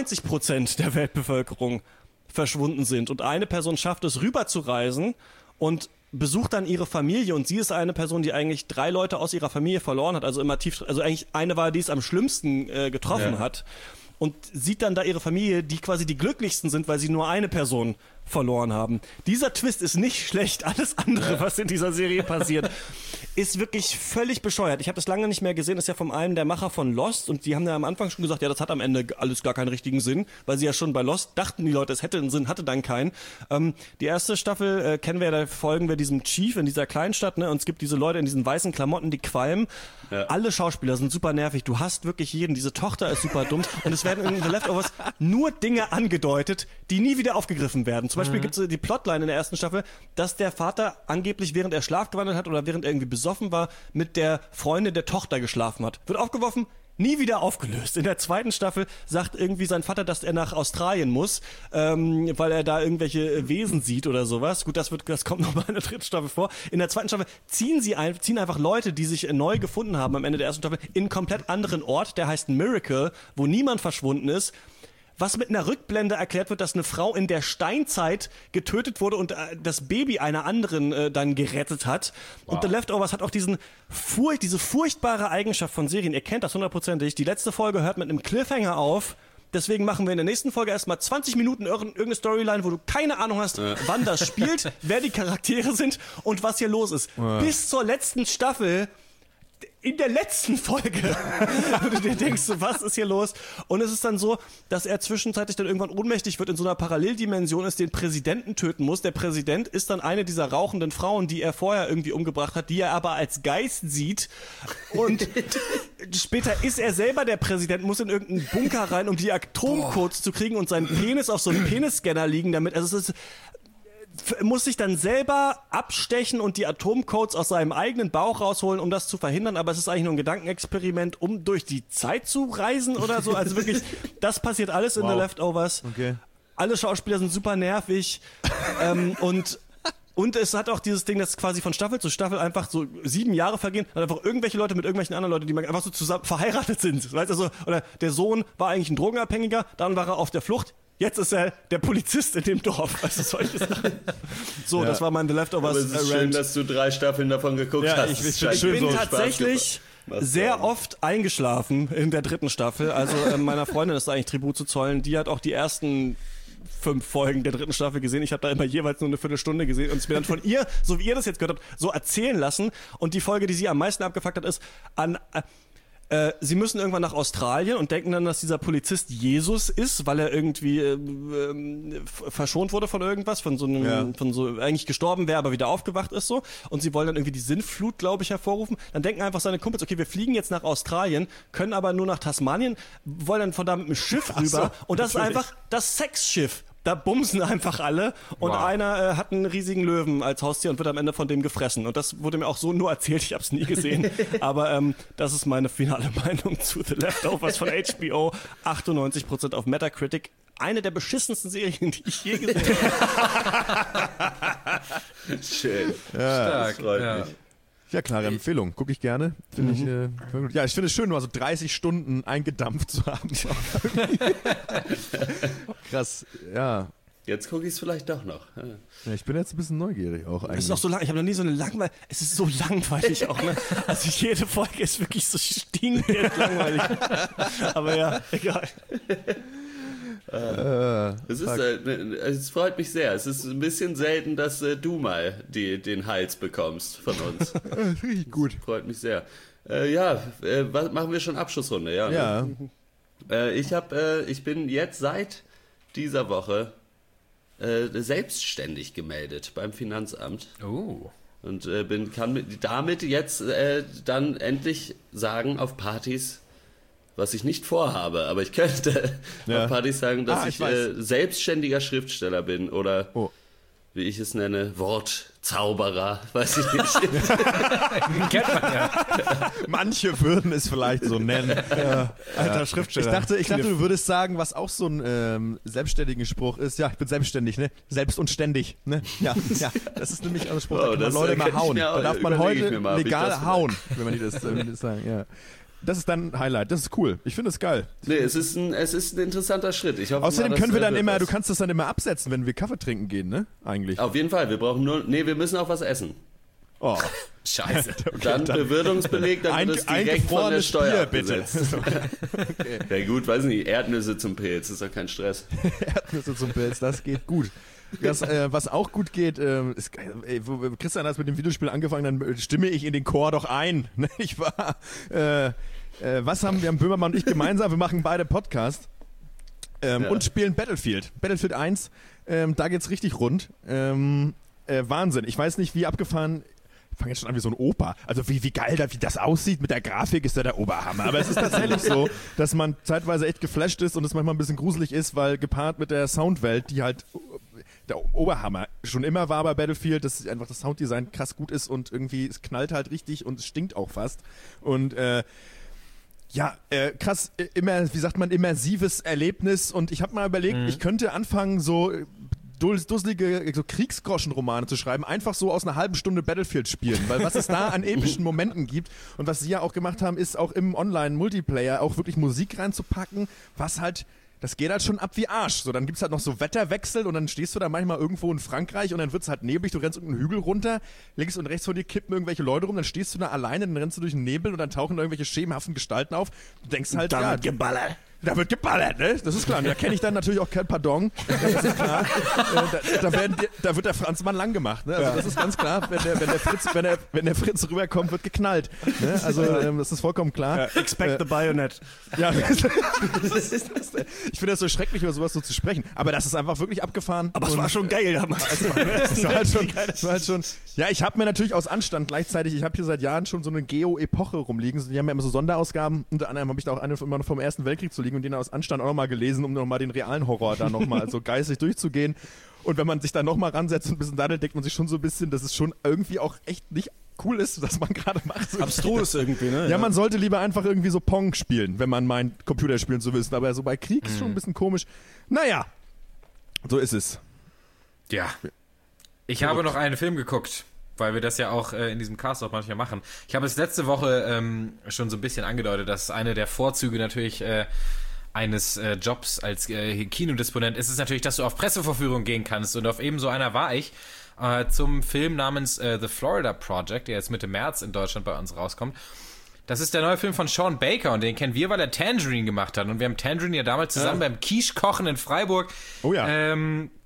98% der Weltbevölkerung verschwunden sind. Und eine Person schafft es, rüberzureisen und besucht dann ihre Familie. Und sie ist eine Person, die eigentlich 3 Leute aus ihrer Familie verloren hat. Also eigentlich eine war, die es am schlimmsten getroffen hat. Und sieht dann da ihre Familie, die quasi die glücklichsten sind, weil sie nur eine Person verloren haben. Dieser Twist ist nicht schlecht. Alles andere, was in dieser Serie passiert, ist wirklich völlig bescheuert. Ich habe das lange nicht mehr gesehen. Das ist ja von einem der Macher von Lost. Und die haben ja am Anfang schon gesagt, ja, das hat am Ende alles gar keinen richtigen Sinn. Weil sie ja schon bei Lost dachten, die Leute, es hätte einen Sinn, hatte dann keinen. Die erste Staffel kennen wir ja, da folgen wir diesem Chief in dieser Kleinstadt. Ne? Und es gibt diese Leute in diesen weißen Klamotten, die qualmen. Ja. Alle Schauspieler sind super nervig. Du hast wirklich jeden. Diese Tochter ist super dumm. Und es werden in The Leftovers nur Dinge angedeutet, die nie wieder aufgegriffen werden. Zum Beispiel gibt es die Plotline in der ersten Staffel, dass der Vater angeblich, während er schlafgewandelt hat oder während er irgendwie besoffen war, mit der Freundin der Tochter geschlafen hat. Wird aufgeworfen, nie wieder aufgelöst. In der zweiten Staffel sagt irgendwie sein Vater, dass er nach Australien muss, weil er da irgendwelche Wesen sieht oder sowas. Gut, das kommt nochmal in der 3. Staffel vor. In der 2. Staffel ziehen einfach Leute, die sich neu gefunden haben am Ende der 1. Staffel, in einen komplett anderen Ort, der heißt Miracle, wo niemand verschwunden ist. Was mit einer Rückblende erklärt wird, dass eine Frau in der Steinzeit getötet wurde und das Baby einer anderen dann gerettet hat. Wow. Und The Leftovers hat auch diese furchtbare Eigenschaft von Serien. Ihr kennt das 100%. Die letzte Folge hört mit einem Cliffhanger auf. Deswegen machen wir in der nächsten Folge erstmal 20 Minuten irgendeine Storyline, wo du keine Ahnung hast, wann das spielt, wer die Charaktere sind und was hier los ist. Bis zur letzten Staffel. In der letzten Folge, wo du dir denkst, was ist hier los? Und es ist dann so, dass er zwischenzeitlich dann irgendwann ohnmächtig wird, in so einer Paralleldimension ist, den Präsidenten töten muss. Der Präsident ist dann eine dieser rauchenden Frauen, die er vorher irgendwie umgebracht hat, die er aber als Geist sieht. Und später ist er selber der Präsident, muss in irgendeinen Bunker rein, um die Atomcodes zu kriegen und seinen Penis auf so einem Penisscanner liegen damit. Also es ist... muss sich dann selber abstechen und die Atomcodes aus seinem eigenen Bauch rausholen, um das zu verhindern, aber es ist eigentlich nur ein Gedankenexperiment, um durch die Zeit zu reisen oder so, also wirklich, das passiert alles in The Leftovers. Okay. Alle Schauspieler sind super nervig und es hat auch dieses Ding, dass quasi von Staffel zu Staffel einfach so 7 Jahre vergehen, dann einfach irgendwelche Leute mit irgendwelchen anderen Leuten, die einfach so zusammen verheiratet sind, weißt du, so, oder der Sohn war eigentlich ein Drogenabhängiger, dann war er auf der Flucht. Jetzt ist er der Polizist in dem Dorf. Also solche Sachen. So, das war mein The Leftovers. Aber es ist schön, dass du 3 Staffeln davon geguckt hast. Ich bin tatsächlich sehr oft eingeschlafen in der 3. Staffel. Also meiner Freundin ist eigentlich Tribut zu zollen. Die hat auch die ersten 5 Folgen der 3. Staffel gesehen. Ich habe da immer jeweils nur eine Viertelstunde gesehen und es mir dann von ihr, so wie ihr das jetzt gehört habt, so erzählen lassen. Und die Folge, die sie am meisten abgefuckt hat, ist Sie müssen irgendwann nach Australien und denken dann, dass dieser Polizist Jesus ist, weil er irgendwie verschont wurde von irgendwas, von so einem, von so eigentlich gestorben wäre, aber wieder aufgewacht ist so. Und sie wollen dann irgendwie die Sintflut, glaube ich, hervorrufen. Dann denken einfach seine Kumpels, okay, wir fliegen jetzt nach Australien, können aber nur nach Tasmanien, wollen dann von da mit dem Schiff rüber. Und das ist einfach das Sexschiff. Da bumsen einfach alle und einer hat einen riesigen Löwen als Haustier und wird am Ende von dem gefressen. Und das wurde mir auch so nur erzählt, ich habe es nie gesehen. Aber das ist meine finale Meinung zu The Leftovers von HBO. 98% auf Metacritic. Eine der beschissensten Serien, die ich je gesehen habe. Schön. Ja, stark. Freut mich. Ja, klare Empfehlung. Gucke ich gerne. Ich finde es schön, nur so 30 Stunden eingedampft zu haben. Krass, ja. Jetzt gucke ich es vielleicht doch noch. Ja, ich bin jetzt ein bisschen neugierig auch eigentlich. Es ist noch so lang, ich habe noch nie so eine langweilig, es ist so langweilig auch, ne? Also jede Folge ist wirklich so stinkend langweilig. Aber ja, egal. Es freut mich sehr. Es ist ein bisschen selten, dass du mal den Hals bekommst von uns. Richtig gut. Freut mich sehr. Machen wir schon Abschlussrunde? Ja. Ich bin jetzt seit dieser Woche selbstständig gemeldet beim Finanzamt. Oh. Und kann damit jetzt dann endlich sagen auf Partys, was ich nicht vorhabe, aber ich könnte auf Partys sagen, dass ich selbstständiger Schriftsteller bin oder wie ich es nenne, Wortzauberer, weiß ich nicht. Kennt man ja. Manche würden es vielleicht so nennen. Alter Schriftsteller. Ich dachte, du würdest sagen, was auch so ein selbstständigen Spruch ist. Ja, ich bin selbstständig, ne? Selbst und ständig, ne? Ja. Das ist nämlich ein Spruch, da kann man Leute mal hauen. Da darf man heute legal hauen, wenn man das sagen, ja. Das ist dann Highlight, das ist cool. Ich finde es geil. Nee, es ist ein interessanter Schritt. Ich hoffe, außerdem können wir dann immer, du kannst das dann immer absetzen, wenn wir Kaffee trinken gehen, ne? Eigentlich. Auf jeden Fall, wir müssen auch was essen. Oh. Scheiße. Okay, dann Bewirtungsbeleg, dann wird es direkt von der Steuer abgesetzt. Okay. Ja gut, weiß nicht, Erdnüsse zum Pilz, ist doch kein Stress. Erdnüsse zum Pilz, das geht gut. Was auch gut geht, ist, wo Christian hat mit dem Videospiel angefangen, dann stimme ich in den Chor doch ein. Ich war, wir haben Böhmermann und ich gemeinsam, wir machen beide Podcast und spielen Battlefield 1, da geht's richtig rund. Wahnsinn, ich weiß nicht, wie abgefahren. Ich fange jetzt schon an wie so ein Opa. Also wie geil wie das aussieht mit der Grafik, ist der Oberhammer. Aber es ist tatsächlich so, dass man zeitweise echt geflasht ist und es manchmal ein bisschen gruselig ist, weil gepaart mit der Soundwelt, die halt der Oberhammer schon immer war bei Battlefield, dass einfach das Sounddesign krass gut ist und irgendwie es knallt halt richtig und es stinkt auch fast. Und krass, wie sagt man, immersives Erlebnis. Und ich habe mal überlegt, ich könnte anfangen, so dusselige so Kriegsgroschenromane zu schreiben, einfach so aus einer halben Stunde Battlefield spielen, weil was es da an epischen Momenten gibt und was sie ja auch gemacht haben, ist auch im Online-Multiplayer auch wirklich Musik reinzupacken, was halt, das geht halt schon ab wie Arsch. So, dann gibt's halt noch so Wetterwechsel und dann stehst du da manchmal irgendwo in Frankreich und dann wird's halt neblig, du rennst irgendeinen Hügel runter, links und rechts von dir kippen irgendwelche Leute rum, dann stehst du da alleine, dann rennst du durch den Nebel und dann tauchen irgendwelche schemenhaften Gestalten auf. Du denkst halt, da wird geballert. Da wird geballert, ne? Das ist klar. Da kenne ich dann natürlich auch kein Pardon. Das ist klar. Da wird der Franzmann lang gemacht, ne? Also das ist ganz klar. Wenn der Fritz rüberkommt, wird geknallt. Ne? Also das ist vollkommen klar. Ja, expect the bayonet. Ja, ich finde das so schrecklich, über sowas so zu sprechen. Aber das ist einfach wirklich abgefahren. Aber es war schon geil damals. Es war halt schon. Ja, ich habe mir natürlich aus Anstand gleichzeitig, ich habe hier seit Jahren schon so eine Geo-Epoche rumliegen. Die haben ja immer so Sonderausgaben. Unter anderem habe ich da auch eine immer noch vom Ersten Weltkrieg zu liegen und den aus Anstand auch nochmal gelesen, um nochmal den realen Horror da nochmal so geistig durchzugehen. Und wenn man sich da nochmal ransetzt und ein bisschen daddelt, denkt man sich schon so ein bisschen, dass es schon irgendwie auch echt nicht cool ist, was man gerade macht. So abstrus irgendwie, ne? Ja, man sollte lieber einfach irgendwie so Pong spielen, wenn man meint, Computer spielen zu wissen. Aber so bei Krieg ist schon ein bisschen komisch. Naja, so ist es. Ja. Ich habe noch einen Film geguckt, weil wir das ja auch in diesem Cast auch manchmal machen. Ich habe es letzte Woche schon so ein bisschen angedeutet, dass eine der Vorzüge natürlich eines Jobs als Kinodisponent ist es natürlich, dass du auf Pressevorführungen gehen kannst. Und auf eben so einer war ich zum Film namens The Florida Project, der jetzt Mitte März in Deutschland bei uns rauskommt. Das ist der neue Film von Sean Baker und den kennen wir, weil er Tangerine gemacht hat. Und wir haben Tangerine ja damals zusammen beim Quiche-Kochen in Freiburg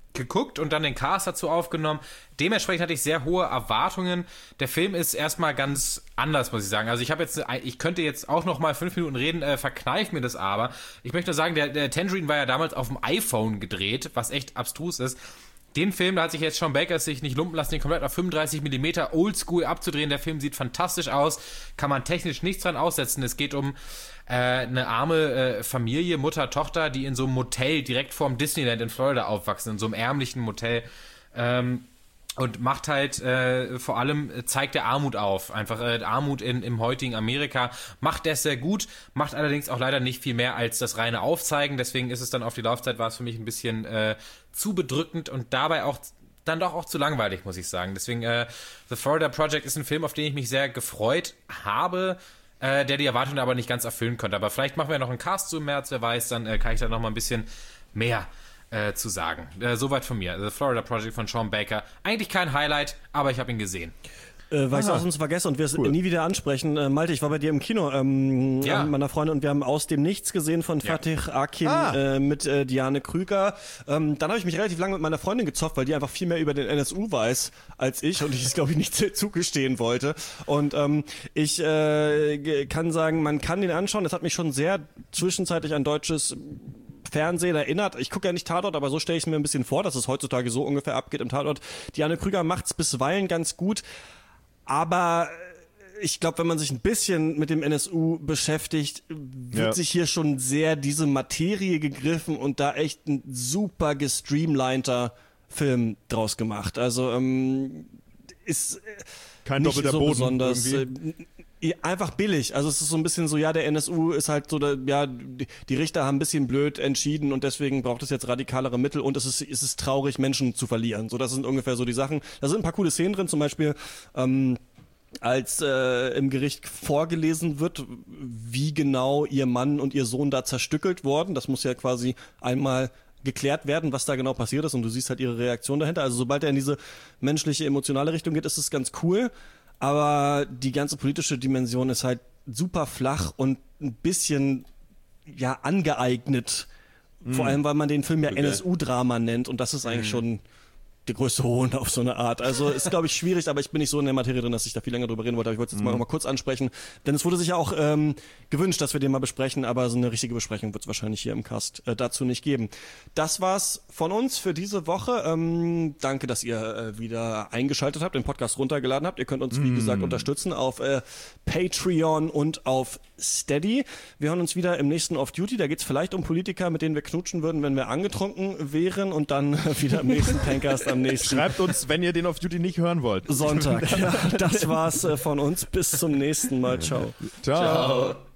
geguckt und dann den Cast dazu aufgenommen. Dementsprechend hatte ich sehr hohe Erwartungen. Der Film ist erstmal ganz anders, muss ich sagen. Also ich könnte jetzt auch noch mal 5 Minuten reden, verkneif mir das aber. Ich möchte nur sagen, der Tangerine war ja damals auf dem iPhone gedreht, was echt abstrus ist. Den Film, da hat sich jetzt Sean Baker sich nicht lumpen lassen, den komplett auf 35mm Oldschool abzudrehen. Der Film sieht fantastisch aus, kann man technisch nichts dran aussetzen. Es geht um eine arme Familie, Mutter, Tochter, die in so einem Motel direkt vorm Disneyland in Florida aufwachsen, in so einem ärmlichen Motel. Und macht halt vor allem, zeigt der Armut auf. Einfach Armut im heutigen Amerika. Macht das sehr gut, macht allerdings auch leider nicht viel mehr als das reine Aufzeigen. Deswegen ist es dann auf die Laufzeit, war es für mich ein bisschen zu bedrückend und dabei auch dann doch auch zu langweilig, muss ich sagen. Deswegen The Florida Project ist ein Film, auf den ich mich sehr gefreut habe, der die Erwartungen aber nicht ganz erfüllen konnte. Aber vielleicht machen wir noch einen Cast im März, wer weiß, dann kann ich da noch mal ein bisschen mehr zu sagen. Soweit von mir. The Florida Project von Sean Baker. Eigentlich kein Highlight, aber ich habe ihn gesehen. Weil ich es auch sonst vergesse und wir es nie wieder ansprechen. Malte, ich war bei dir im Kino mit meiner Freundin und wir haben Aus dem Nichts gesehen von Fatih Akin mit Diane Krüger. Dann habe ich mich relativ lange mit meiner Freundin gezofft, weil die einfach viel mehr über den NSU weiß als ich und ich es, glaube ich, nicht zugestehen wollte. Und ich kann sagen, man kann den anschauen. Das hat mich schon sehr zwischenzeitlich an deutsches Fernsehen erinnert. Ich gucke ja nicht Tatort, aber so stelle ich es mir ein bisschen vor, dass es heutzutage so ungefähr abgeht im Tatort. Diane Krüger macht es bisweilen ganz gut, aber ich glaube, wenn man sich ein bisschen mit dem NSU beschäftigt, wird sich hier schon sehr diese Materie gegriffen und da echt ein super gestreamliner Film draus gemacht. Also ist kein nicht doppelter so Boden besonders irgendwie. Einfach billig. Also es ist so ein bisschen so, ja, der NSU ist halt so, die Richter haben ein bisschen blöd entschieden und deswegen braucht es jetzt radikalere Mittel und es ist traurig, Menschen zu verlieren. So, das sind ungefähr so die Sachen. Da sind ein paar coole Szenen drin, zum Beispiel als im Gericht vorgelesen wird, wie genau ihr Mann und ihr Sohn da zerstückelt wurden. Das muss ja quasi einmal geklärt werden, was da genau passiert ist und du siehst halt ihre Reaktion dahinter. Also sobald er in diese menschliche, emotionale Richtung geht, ist es ganz cool. Aber die ganze politische Dimension ist halt super flach und ein bisschen, angeeignet. Vor allem, weil man den Film ja NSU-Drama nennt und das ist eigentlich schon der größte Hohn auf so eine Art. Also ist, glaube ich, schwierig, aber ich bin nicht so in der Materie drin, dass ich da viel länger drüber reden wollte. Aber ich wollte es jetzt mal kurz ansprechen. Denn es wurde sich ja auch gewünscht, dass wir den mal besprechen, aber so eine richtige Besprechung wird es wahrscheinlich hier im Cast dazu nicht geben. Das war's von uns für diese Woche. Danke, dass ihr wieder eingeschaltet habt, den Podcast runtergeladen habt. Ihr könnt uns, wie gesagt, unterstützen auf Patreon und auf Steady. Wir hören uns wieder im nächsten Off-Duty. Da geht's vielleicht um Politiker, mit denen wir knutschen würden, wenn wir angetrunken wären und dann wieder im nächsten Pencast am nächsten. Schreibt uns, wenn ihr den Off-Duty nicht hören wollt. Sonntag. Ja, das war's von uns. Bis zum nächsten Mal. Ciao. Ciao.